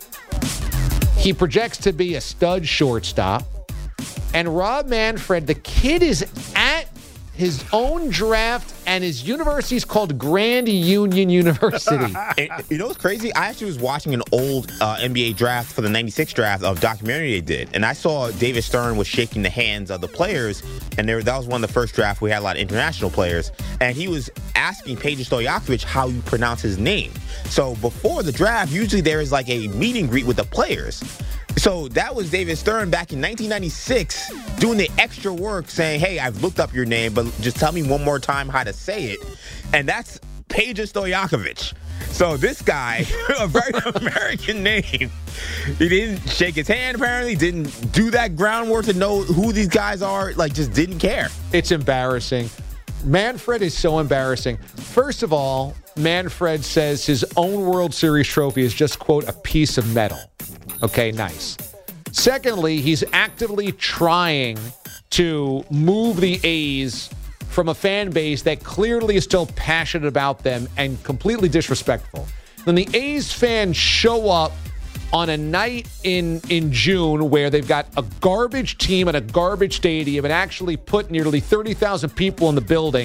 He projects to be a stud shortstop. And Rob Manfred, the kid is at his own draft, and his university is called Grand Union University. And you know what's crazy? I actually was watching an old NBA draft for the 96 draft of documentary they did. And I saw David Stern was shaking the hands of the players. And that was one of the first drafts we had a lot of international players. And he was asking Peja Stojakovic how you pronounce his name. So before the draft, usually there is like a meet and greet with the players. So that was David Stern back in 1996 doing the extra work saying, hey, I've looked up your name, but just tell me one more time how to say it. And that's Peja Stojakovic. So this guy, a very American name, he didn't shake his hand apparently, didn't do that groundwork to know who these guys are, like just didn't care. It's embarrassing. Manfred is so embarrassing. First of all, Manfred says his own World Series trophy is just, quote, a piece of metal. Okay, nice. Secondly, he's actively trying to move the A's from a fan base that clearly is still passionate about them and completely disrespectful. Then the A's fans show up on a night in June where they've got a garbage team at a garbage stadium and actually put nearly 30,000 people in the building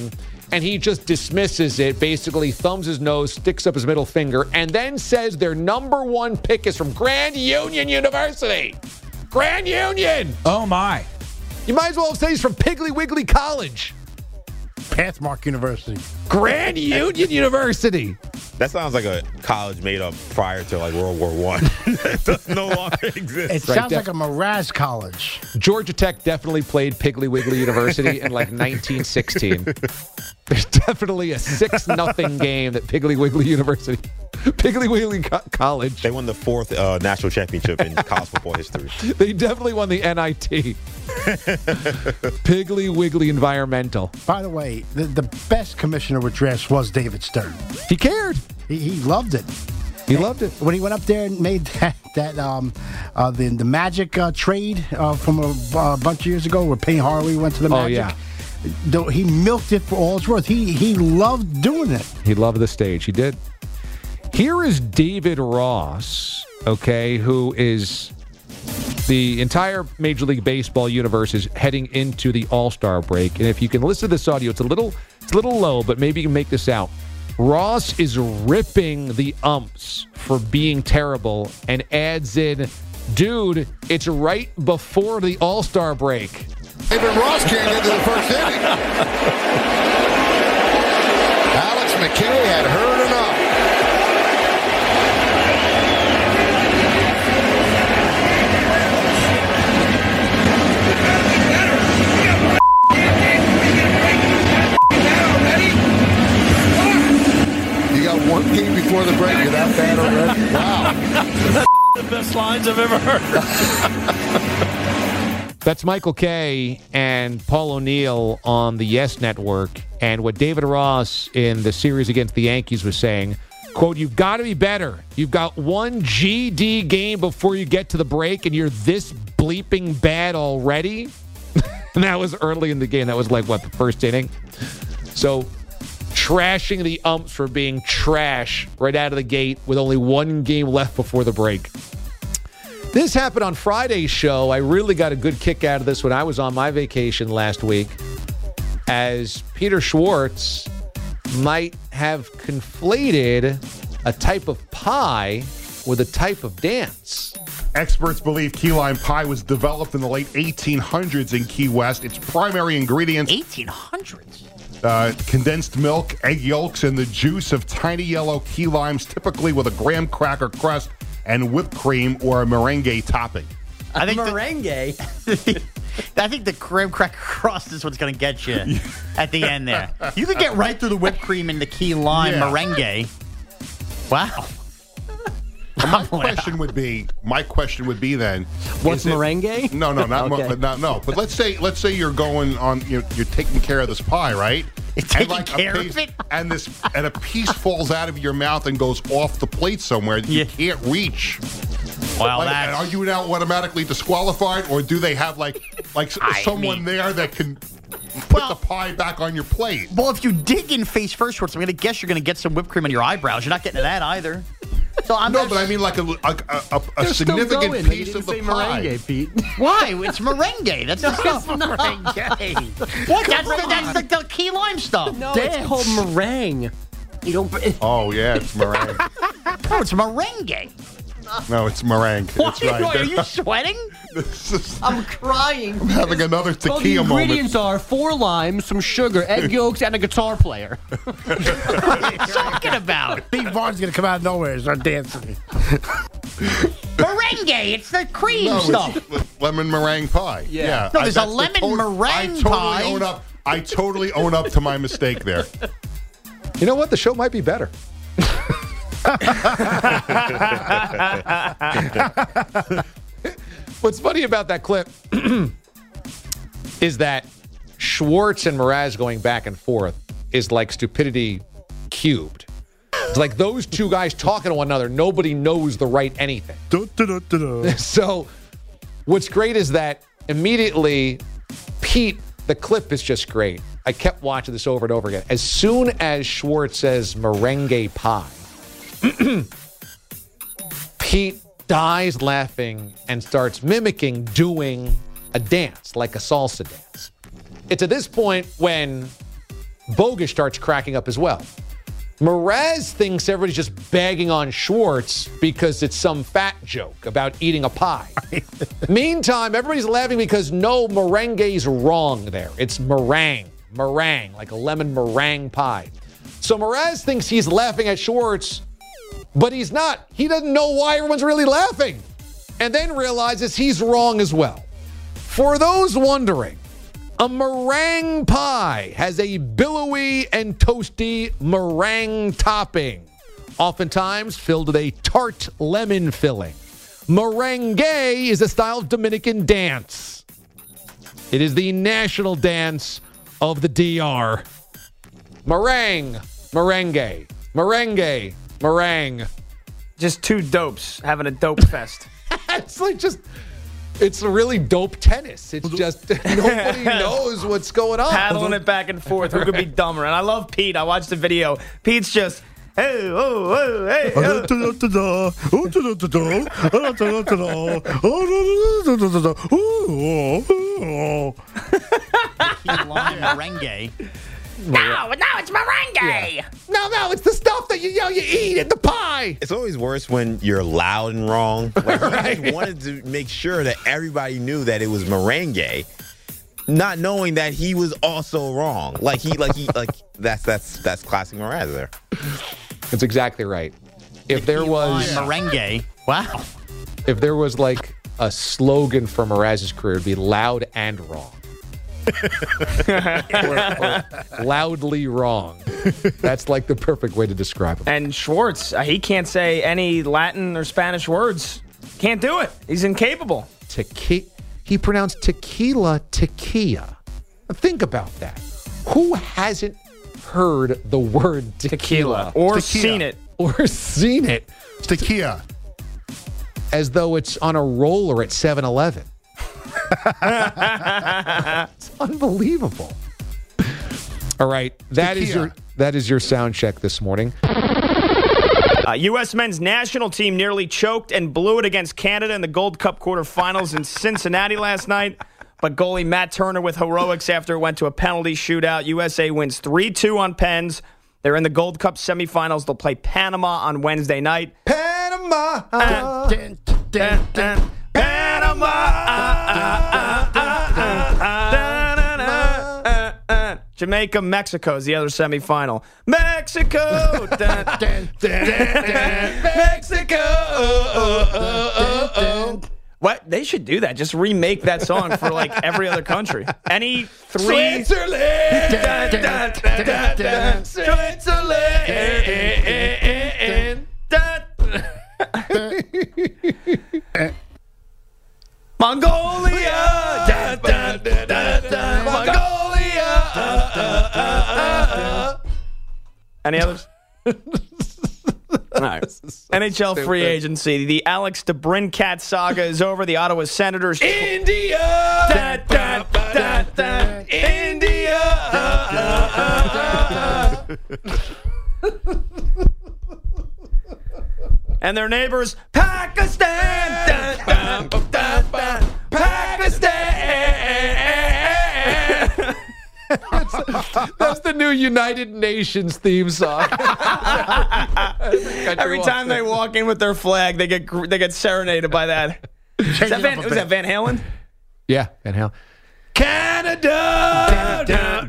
and he just dismisses it, basically thumbs his nose, sticks up his middle finger, and then says their number one pick is from Grand Union University. Grand Union! Oh, my. You might as well say he's from Piggly Wiggly College. Pathmark University. Grand Union University. That sounds like a college made up prior to like World War I. It does no longer exist. It sounds like a Mraz college. Georgia Tech definitely played Piggly Wiggly University in like 1916. There's definitely a 6-0 game that Piggly Wiggly University, Piggly Wiggly College. They won the 4th national championship in college football history. They definitely won the NIT. Piggly Wiggly Environmental. By the way, the best commissioner with drafts was David Stern. He cared. He loved it. He loved it. When he went up there and made the Magic trade from a bunch of years ago where Penny Hardaway went to the Magic. Oh, yeah. He milked it for all it's worth. He loved doing it. He loved the stage. He did. Here is David Ross, okay, who is the entire Major League Baseball universe is heading into the All-Star break. And if you can listen to this audio, it's a little low, but maybe you can make this out. Ross is ripping the umps for being terrible and adds in, dude, it's right before the All-Star break. David Ross can't get to the first inning. Alex McKay had heard enough. You got one game before the break. You're that bad already? Wow. The best lines I've ever heard. That's Michael Kay and Paul O'Neill on the Yes Network. And what David Ross in the series against the Yankees was saying, quote, you've got to be better. You've got one GD game before you get to the break, and you're this bleeping bad already? And that was early in the game. That was like, what, the first inning? So trashing the umps for being trash right out of the gate with only one game left before the break. This happened on Friday's show. I really got a good kick out of this when I was on my vacation last week, as Peter Schwartz might have conflated a type of pie with a type of dance. Experts believe key lime pie was developed in the late 1800s in Key West. Its primary ingredients... 1800s? Condensed milk, egg yolks, and the juice of tiny yellow key limes, typically with a graham cracker crust and whipped cream or a merengue topping. I think merengue? I think the graham cracker crust is what's going to get you at the end there. You could get right through the whipped cream and the key lime merengue. Wow. My question would be then, what's merengue? No, not okay. no. But let's say you're going on, you're taking care of this pie, right? You're taking care of it, and a piece falls out of your mouth and goes off the plate somewhere that you can't reach. Well, are you now automatically disqualified, or do they have someone there that can put the pie back on your plate? Well, if you dig in face first, Schwartz, I'm going to guess you're going to get some whipped cream on your eyebrows. You're not getting to that either. So but I mean like a significant piece of the pie. Merengue, Pete. Why? It's merengue. That's the stuff. Merengue. What? That's the key lime stuff. No, it's called meringue. You don't. Oh yeah, it's meringue. No, it's merengue. No, it's meringue. It's right. Are you sweating? I'm crying. I'm having another tequila moment. The ingredients are 4 limes, some sugar, egg yolks, and a guitar player. What are you talking about? Big Vaughn's going to come out of nowhere and start dancing. Merengue. It's the cream stuff. It's lemon meringue pie. Yeah. No, there's a lemon meringue pie. I totally own up to my mistake there. You know what? The show might be better. What's funny about that clip is that Schwartz and Mraz going back and forth is like stupidity cubed. It's like those two guys talking to one another. Nobody knows the right anything. So what's great is that immediately Pete, the clip is just great. I kept watching this over and over again. As soon as Schwartz says merengue pie, Pete dies laughing and starts mimicking doing a dance, like a salsa dance. It's at this point when Bogusz starts cracking up as well. Mraz thinks everybody's just bagging on Schwartz because it's some fat joke about eating a pie. Meantime, everybody's laughing because no, merengue's wrong there. It's meringue, like a lemon meringue pie. So Mraz thinks he's laughing at Schwartz, but he's not. He doesn't know why everyone's really laughing. And then realizes he's wrong as well. For those wondering, a meringue pie has a billowy and toasty meringue topping, oftentimes filled with a tart lemon filling. Merengue is a style of Dominican dance. It is the national dance of the DR. Meringue, merengue, merengue, meringue. Just two dopes having a dope fest. It's really dope tennis. It's just nobody knows what's going on. Paddling it back and forth. Who could be dumber? And I love Pete. I watched the video. Pete's just, hey, oh, hey. Merengue. No, it's merengue. Yeah. No, it's the stuff that you eat in the pie. It's always worse when you're loud and wrong. Like, he just wanted to make sure that everybody knew that it was merengue, not knowing that he was also wrong. That's classic Mraz there. That's exactly right. If there was merengue, wow. If there was like a slogan for Mraz's career, it'd be loud and wrong. or loudly wrong. That's like the perfect way to describe him. And Schwartz, he can't say any Latin or Spanish words. Can't do it. He's incapable. He pronounced tequila tequila. Think about that. Who hasn't heard the word tequila? Or seen it. Or seen it. Tequila. As though it's on a roller at 7-Eleven. It's unbelievable. All right, that is your sound check this morning. U.S. men's national team nearly choked and blew it against Canada in the Gold Cup quarterfinals in Cincinnati last night. But goalie Matt Turner with heroics after it went to a penalty shootout. USA wins 3-2 on pens. They're in the Gold Cup semifinals. They'll play Panama on Wednesday night. Panama. Jamaica, Mexico is the other semifinal. Mexico, Mexico. What? They should do that. Just remake that song for like every other country. Any three. Switzerland. Mongolia. Mongolia. Any others? All right. NHL free agency. The Alex DeBrincat saga is over. The Ottawa Senators. India. India. And their neighbors, Pakistan. Pakistan. That's the new United Nations theme song. Every time they walk in with their flag, they get serenaded by that. Was that Van Halen? Yeah, Van Halen. Canada.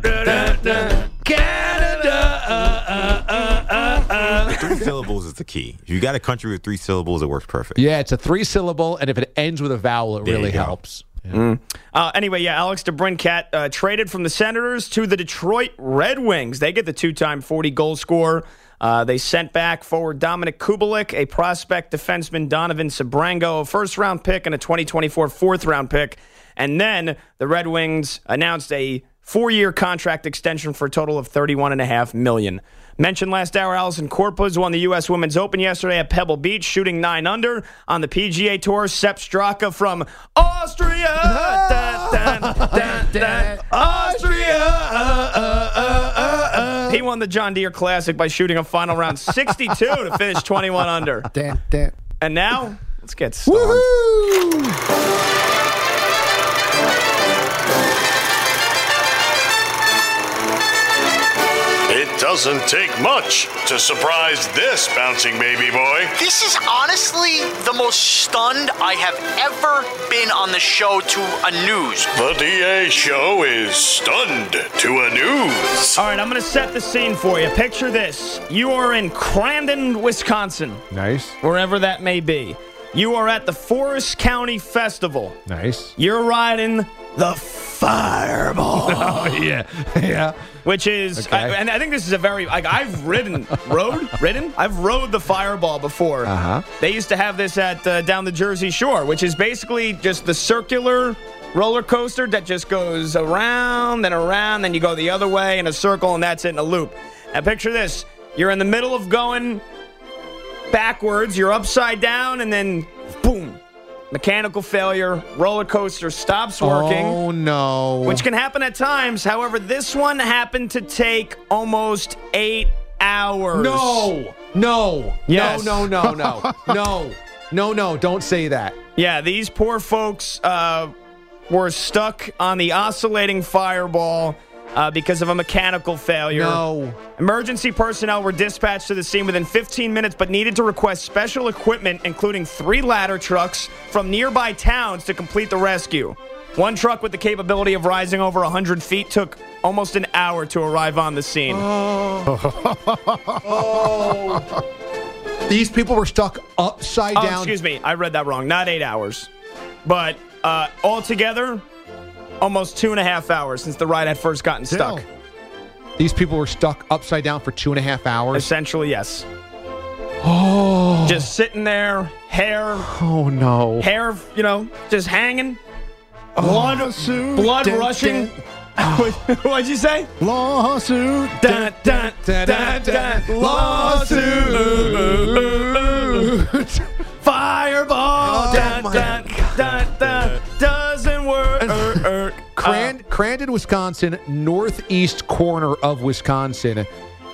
Canada. 3 syllables is the key. If you got a country with 3 syllables, it works perfect. Yeah, it's a 3-syllable, and if it ends with a vowel, it really helps. Yeah. Anyway, Alex DeBrincat traded from the Senators to the Detroit Red Wings. They get the 2-time 40-goal scorer. They sent back forward Dominic Kubalik, a prospect defenseman Donovan Sabrango, a first-round pick, and a 2024 fourth-round pick. And then the Red Wings announced a 4-year contract extension for a total of $31.5 million. Mentioned last hour, Alison Corpuz won the U.S. Women's Open yesterday at Pebble Beach, shooting 9 under. On the PGA Tour, Sepp Straka from Austria. Austria. He won the John Deere Classic by shooting a final round 62 to finish 21 under. And now, let's get started. Woohoo! doesn't take much to surprise this bouncing baby boy. This is honestly the most stunned I have ever been on the show to a news. The DA show is stunned to a news. All right, I'm going to set the scene for you. Picture this. You are in Crandon, Wisconsin. Nice. Wherever that may be. You are at the Forest County Festival. Nice. You're riding the Fireball. Oh, yeah. Yeah. Which is, Okay. and I think this is a very, like, I've I've rode the Fireball before. Uh-huh. They used to have this at down the Jersey Shore, which is basically just the circular roller coaster that just goes around, then you go the other way in a circle, and that's it in a loop. Now picture this. You're in the middle of going backwards, you're upside down, and then boom. Mechanical failure, roller coaster stops working. Oh, no. Which can happen at times. However, this one happened to take almost 8 hours. No. Yes. No. No, don't say that. Yeah, these poor folks were stuck on the oscillating Fireball because of a mechanical failure. No. Emergency personnel were dispatched to the scene within 15 minutes, but needed to request special equipment, including 3 ladder trucks from nearby towns to complete the rescue. One truck with the capability of rising over 100 feet took almost an hour to arrive on the scene. These people were stuck upside down. Excuse me. I read that wrong. Not 8 hours. But altogether, almost 2.5 hours since the ride had first gotten stuck. These people were stuck upside down for 2.5 hours? Essentially, yes. Oh. Just sitting there, hair. Oh, no. Hair, just hanging. Blood rushing. What'd you say? Lawsuit. Dun, dun, dun, dun, dun. Lawsuit. Fireball. Dun, dun, dun, dun. Doesn't work. Crandon, Wisconsin, northeast corner of Wisconsin.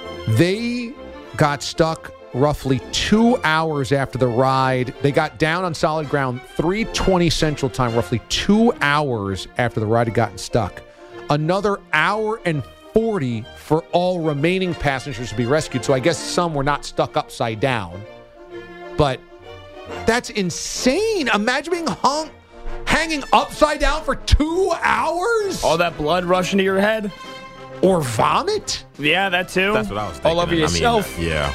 They got stuck roughly 2 hours after the ride. They got down on solid ground 3:20 Central Time, roughly 2 hours after the ride had gotten stuck. Another hour and 40 for all remaining passengers to be rescued. So I guess some were not stuck upside down. But that's insane. Imagine being hanging upside down for 2 hours? All that blood rushing to your head? Or vomit? Yeah, that too. That's what I was thinking. All over yourself. Yeah.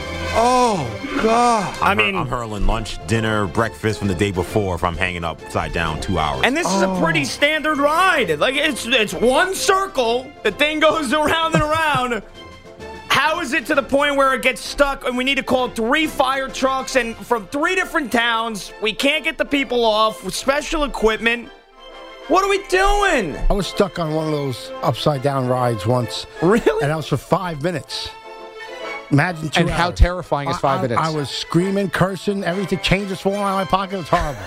Oh, God. I'm hurling lunch, dinner, breakfast from the day before if I'm hanging upside down 2 hours. And this is a pretty standard ride. Like, it's one circle. The thing goes around and around. How is it to the point where it gets stuck and we need to call 3 fire trucks and from 3 different towns? We can't get the people off with special equipment. What are we doing? I was stuck on one of those upside down rides once. Really? And that was for 5 minutes. Imagine 2 And hours. how terrifying is 5 minutes? I was screaming, cursing, everything. Change was falling out of my pocket. It was horrible.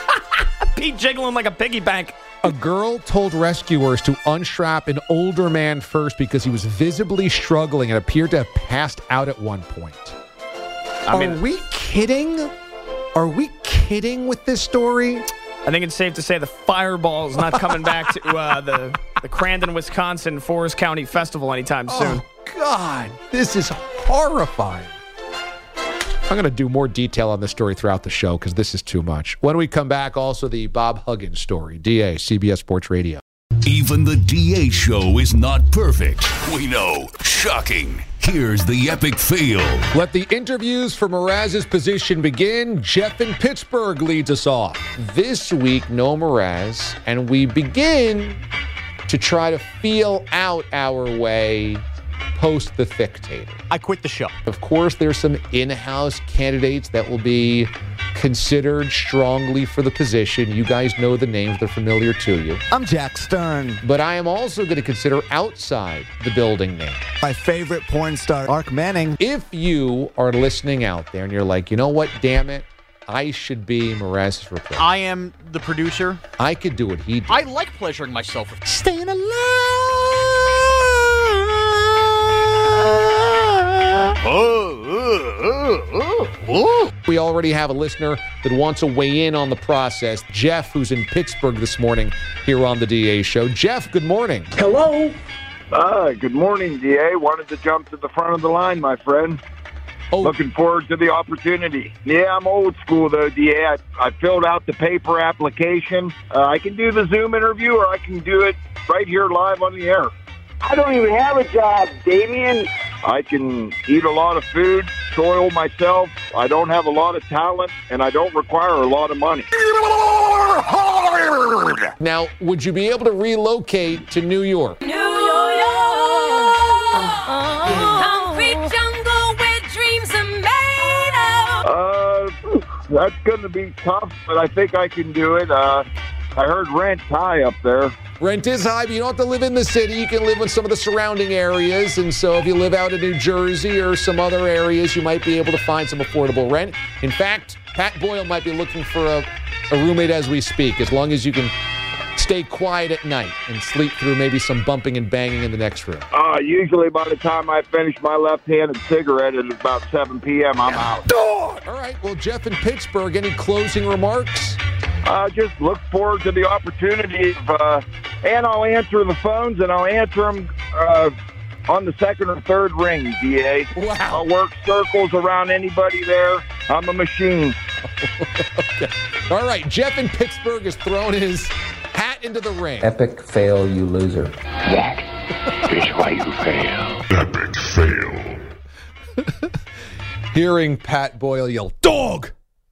Pete jiggling like a piggy bank. A girl told rescuers to unstrap an older man first because he was visibly struggling and appeared to have passed out at one point. Are we kidding? Are we kidding with this story? I think it's safe to say the Fireball is not coming back to the Crandon, Wisconsin Forest County Festival anytime soon. God, this is horrifying. I'm going to do more detail on this story throughout the show because this is too much. When we come back, also the Bob Huggins story. DA, CBS Sports Radio. Even the DA show is not perfect. We know. Shocking. Here's the epic fail. Let the interviews for Mraz's position begin. Jeff in Pittsburgh leads us off. This week, no Mraz, and we begin to try to feel out our way post the Thictator. I quit the show. Of course, there's some in-house candidates that will be considered strongly for the position. You guys know the names. They're familiar to you. I'm Jack Stern. But I am also going to consider outside the building name. My favorite porn star, Ark Manning. If you are listening out there and you're like, you know what, damn it, I should be Mraz's replacement. I am the producer. I could do what he did. I like pleasuring myself with staying alive. We already have a listener that wants to weigh in on the process. Jeff, who's in Pittsburgh this morning here on the DA show. Jeff, good morning. Hello. Good morning, DA. Wanted to jump to the front of the line, my friend. Looking forward to the opportunity. Yeah, I'm old school, though, DA. I filled out the paper application. I can do the Zoom interview, or I can do it right here live on the air. I don't even have a job, Damien. I can eat a lot of food, soil myself. I don't have a lot of talent, and I don't require a lot of money. Now, would you be able to relocate to New York? New York, concrete jungle where dreams are made of. That's going to be tough, but I think I can do it. I heard rent's high up there. Rent is high, but you don't have to live in the city. You can live in some of the surrounding areas. And so if you live out in New Jersey or some other areas, you might be able to find some affordable rent. In fact, Pat Boyle might be looking for a roommate as we speak, as long as you can stay quiet at night and sleep through maybe some bumping and banging in the next room. Usually by the time I finish my left-handed cigarette at about 7 p.m., I'm out. All right. Well, Jeff in Pittsburgh, any closing remarks? Just look forward to the opportunity and I'll answer the phones, and I'll answer them on the second or third ring, DA. Wow. I'll work circles around anybody there. I'm a machine. Okay. All right. Jeff in Pittsburgh is throwing his hat into the ring. Epic fail, you loser. That is why you fail. Epic fail. Hearing Pat Boyle yell, "Dog!"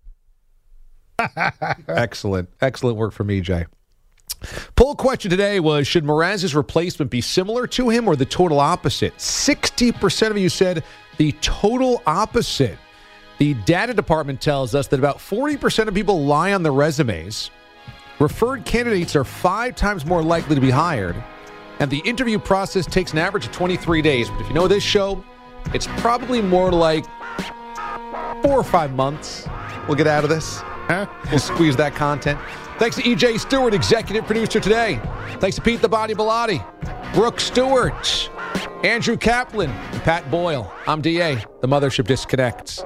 Excellent work from EJ. Poll question today was, should Mraz's replacement be similar to him or the total opposite? 60% of you said the total opposite. The data department tells us that about 40% of people lie on their resumes. Referred candidates are 5 times more likely to be hired. And the interview process takes an average of 23 days. But if you know this show, it's probably more like 4 or 5 months we'll get out of this. We'll squeeze that content. Thanks to EJ Stewart, executive producer today. Thanks to Pete the Body Bellotti, Brooke Stewart, Andrew Kaplan, and Pat Boyle. I'm DA. The Mothership disconnects.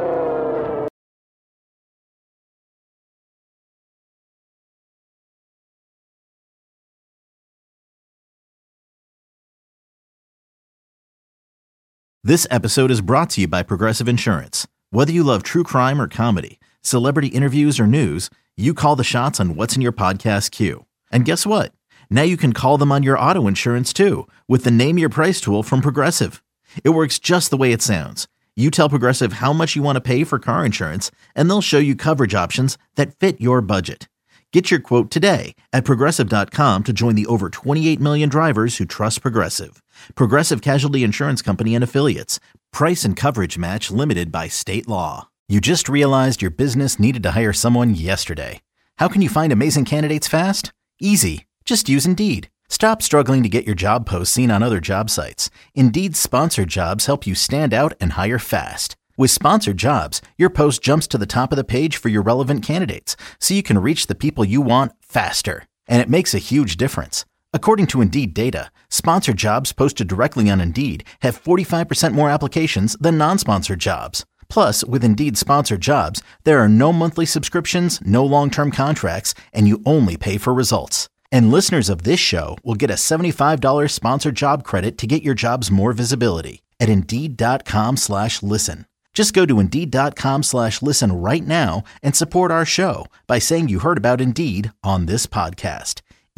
This episode is brought to you by Progressive Insurance. Whether you love true crime or comedy, celebrity interviews or news, you call the shots on what's in your podcast queue. And guess what? Now you can call them on your auto insurance too with the Name Your Price tool from Progressive. It works just the way it sounds. You tell Progressive how much you want to pay for car insurance, and they'll show you coverage options that fit your budget. Get your quote today at Progressive.com to join the over 28 million drivers who trust Progressive. Progressive Casualty Insurance Company and Affiliates. Price and coverage match limited by state law. You just realized your business needed to hire someone yesterday. How can you find amazing candidates fast? Easy. Just use Indeed. Stop struggling to get your job posts seen on other job sites. Indeed's sponsored jobs help you stand out and hire fast. With sponsored jobs, your post jumps to the top of the page for your relevant candidates, so you can reach the people you want faster. And it makes a huge difference. According to Indeed data, sponsored jobs posted directly on Indeed have 45% more applications than non-sponsored jobs. Plus, with Indeed sponsored jobs, there are no monthly subscriptions, no long-term contracts, and you only pay for results. And listeners of this show will get a $75 sponsored job credit to get your jobs more visibility at Indeed.com/listen. Just go to Indeed.com/listen right now and support our show by saying you heard about Indeed on this podcast.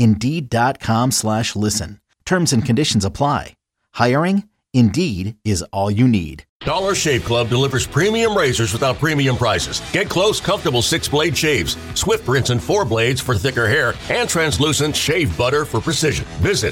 Indeed.com/listen. Terms and conditions apply. Hiring? Indeed is all you need. Dollar Shave Club delivers premium razors without premium prices. Get close, comfortable 6-blade shaves, Swift rinse and 4 blades for thicker hair, and translucent shave butter for precision. Visit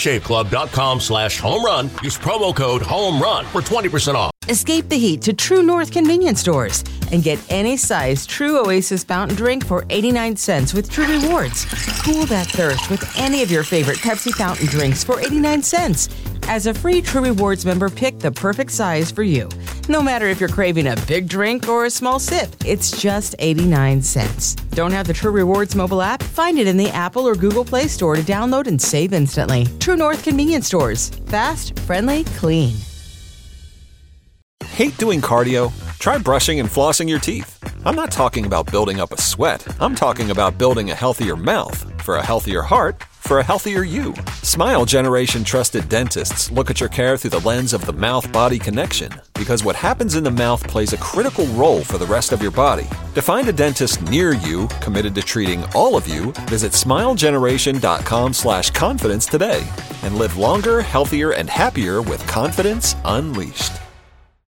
dollarshaveclub.com/home-run. Use promo code HOME-RUN for 20% off. Escape the heat to True North convenience stores and get any size True Oasis fountain drink for 89 cents with True Rewards. Cool that thirst with any of your favorite Pepsi fountain drinks for 89 cents. As a free True Rewards member, pick the perfect size for you. No matter if you're craving a big drink or a small sip, it's just 89 cents. Don't have the True Rewards mobile app? Find it in the Apple or Google Play Store to download and save instantly. True North convenience stores. Fast, friendly, clean. Hate doing cardio? Try brushing and flossing your teeth. I'm not talking about building up a sweat. I'm talking about building a healthier mouth. For a healthier heart, for a healthier you. Smile Generation trusted dentists look at your care through the lens of the mouth-body connection, because what happens in the mouth plays a critical role for the rest of your body. To find a dentist near you committed to treating all of you, visit smilegeneration.com/confidence today and live longer, healthier, and happier with confidence unleashed.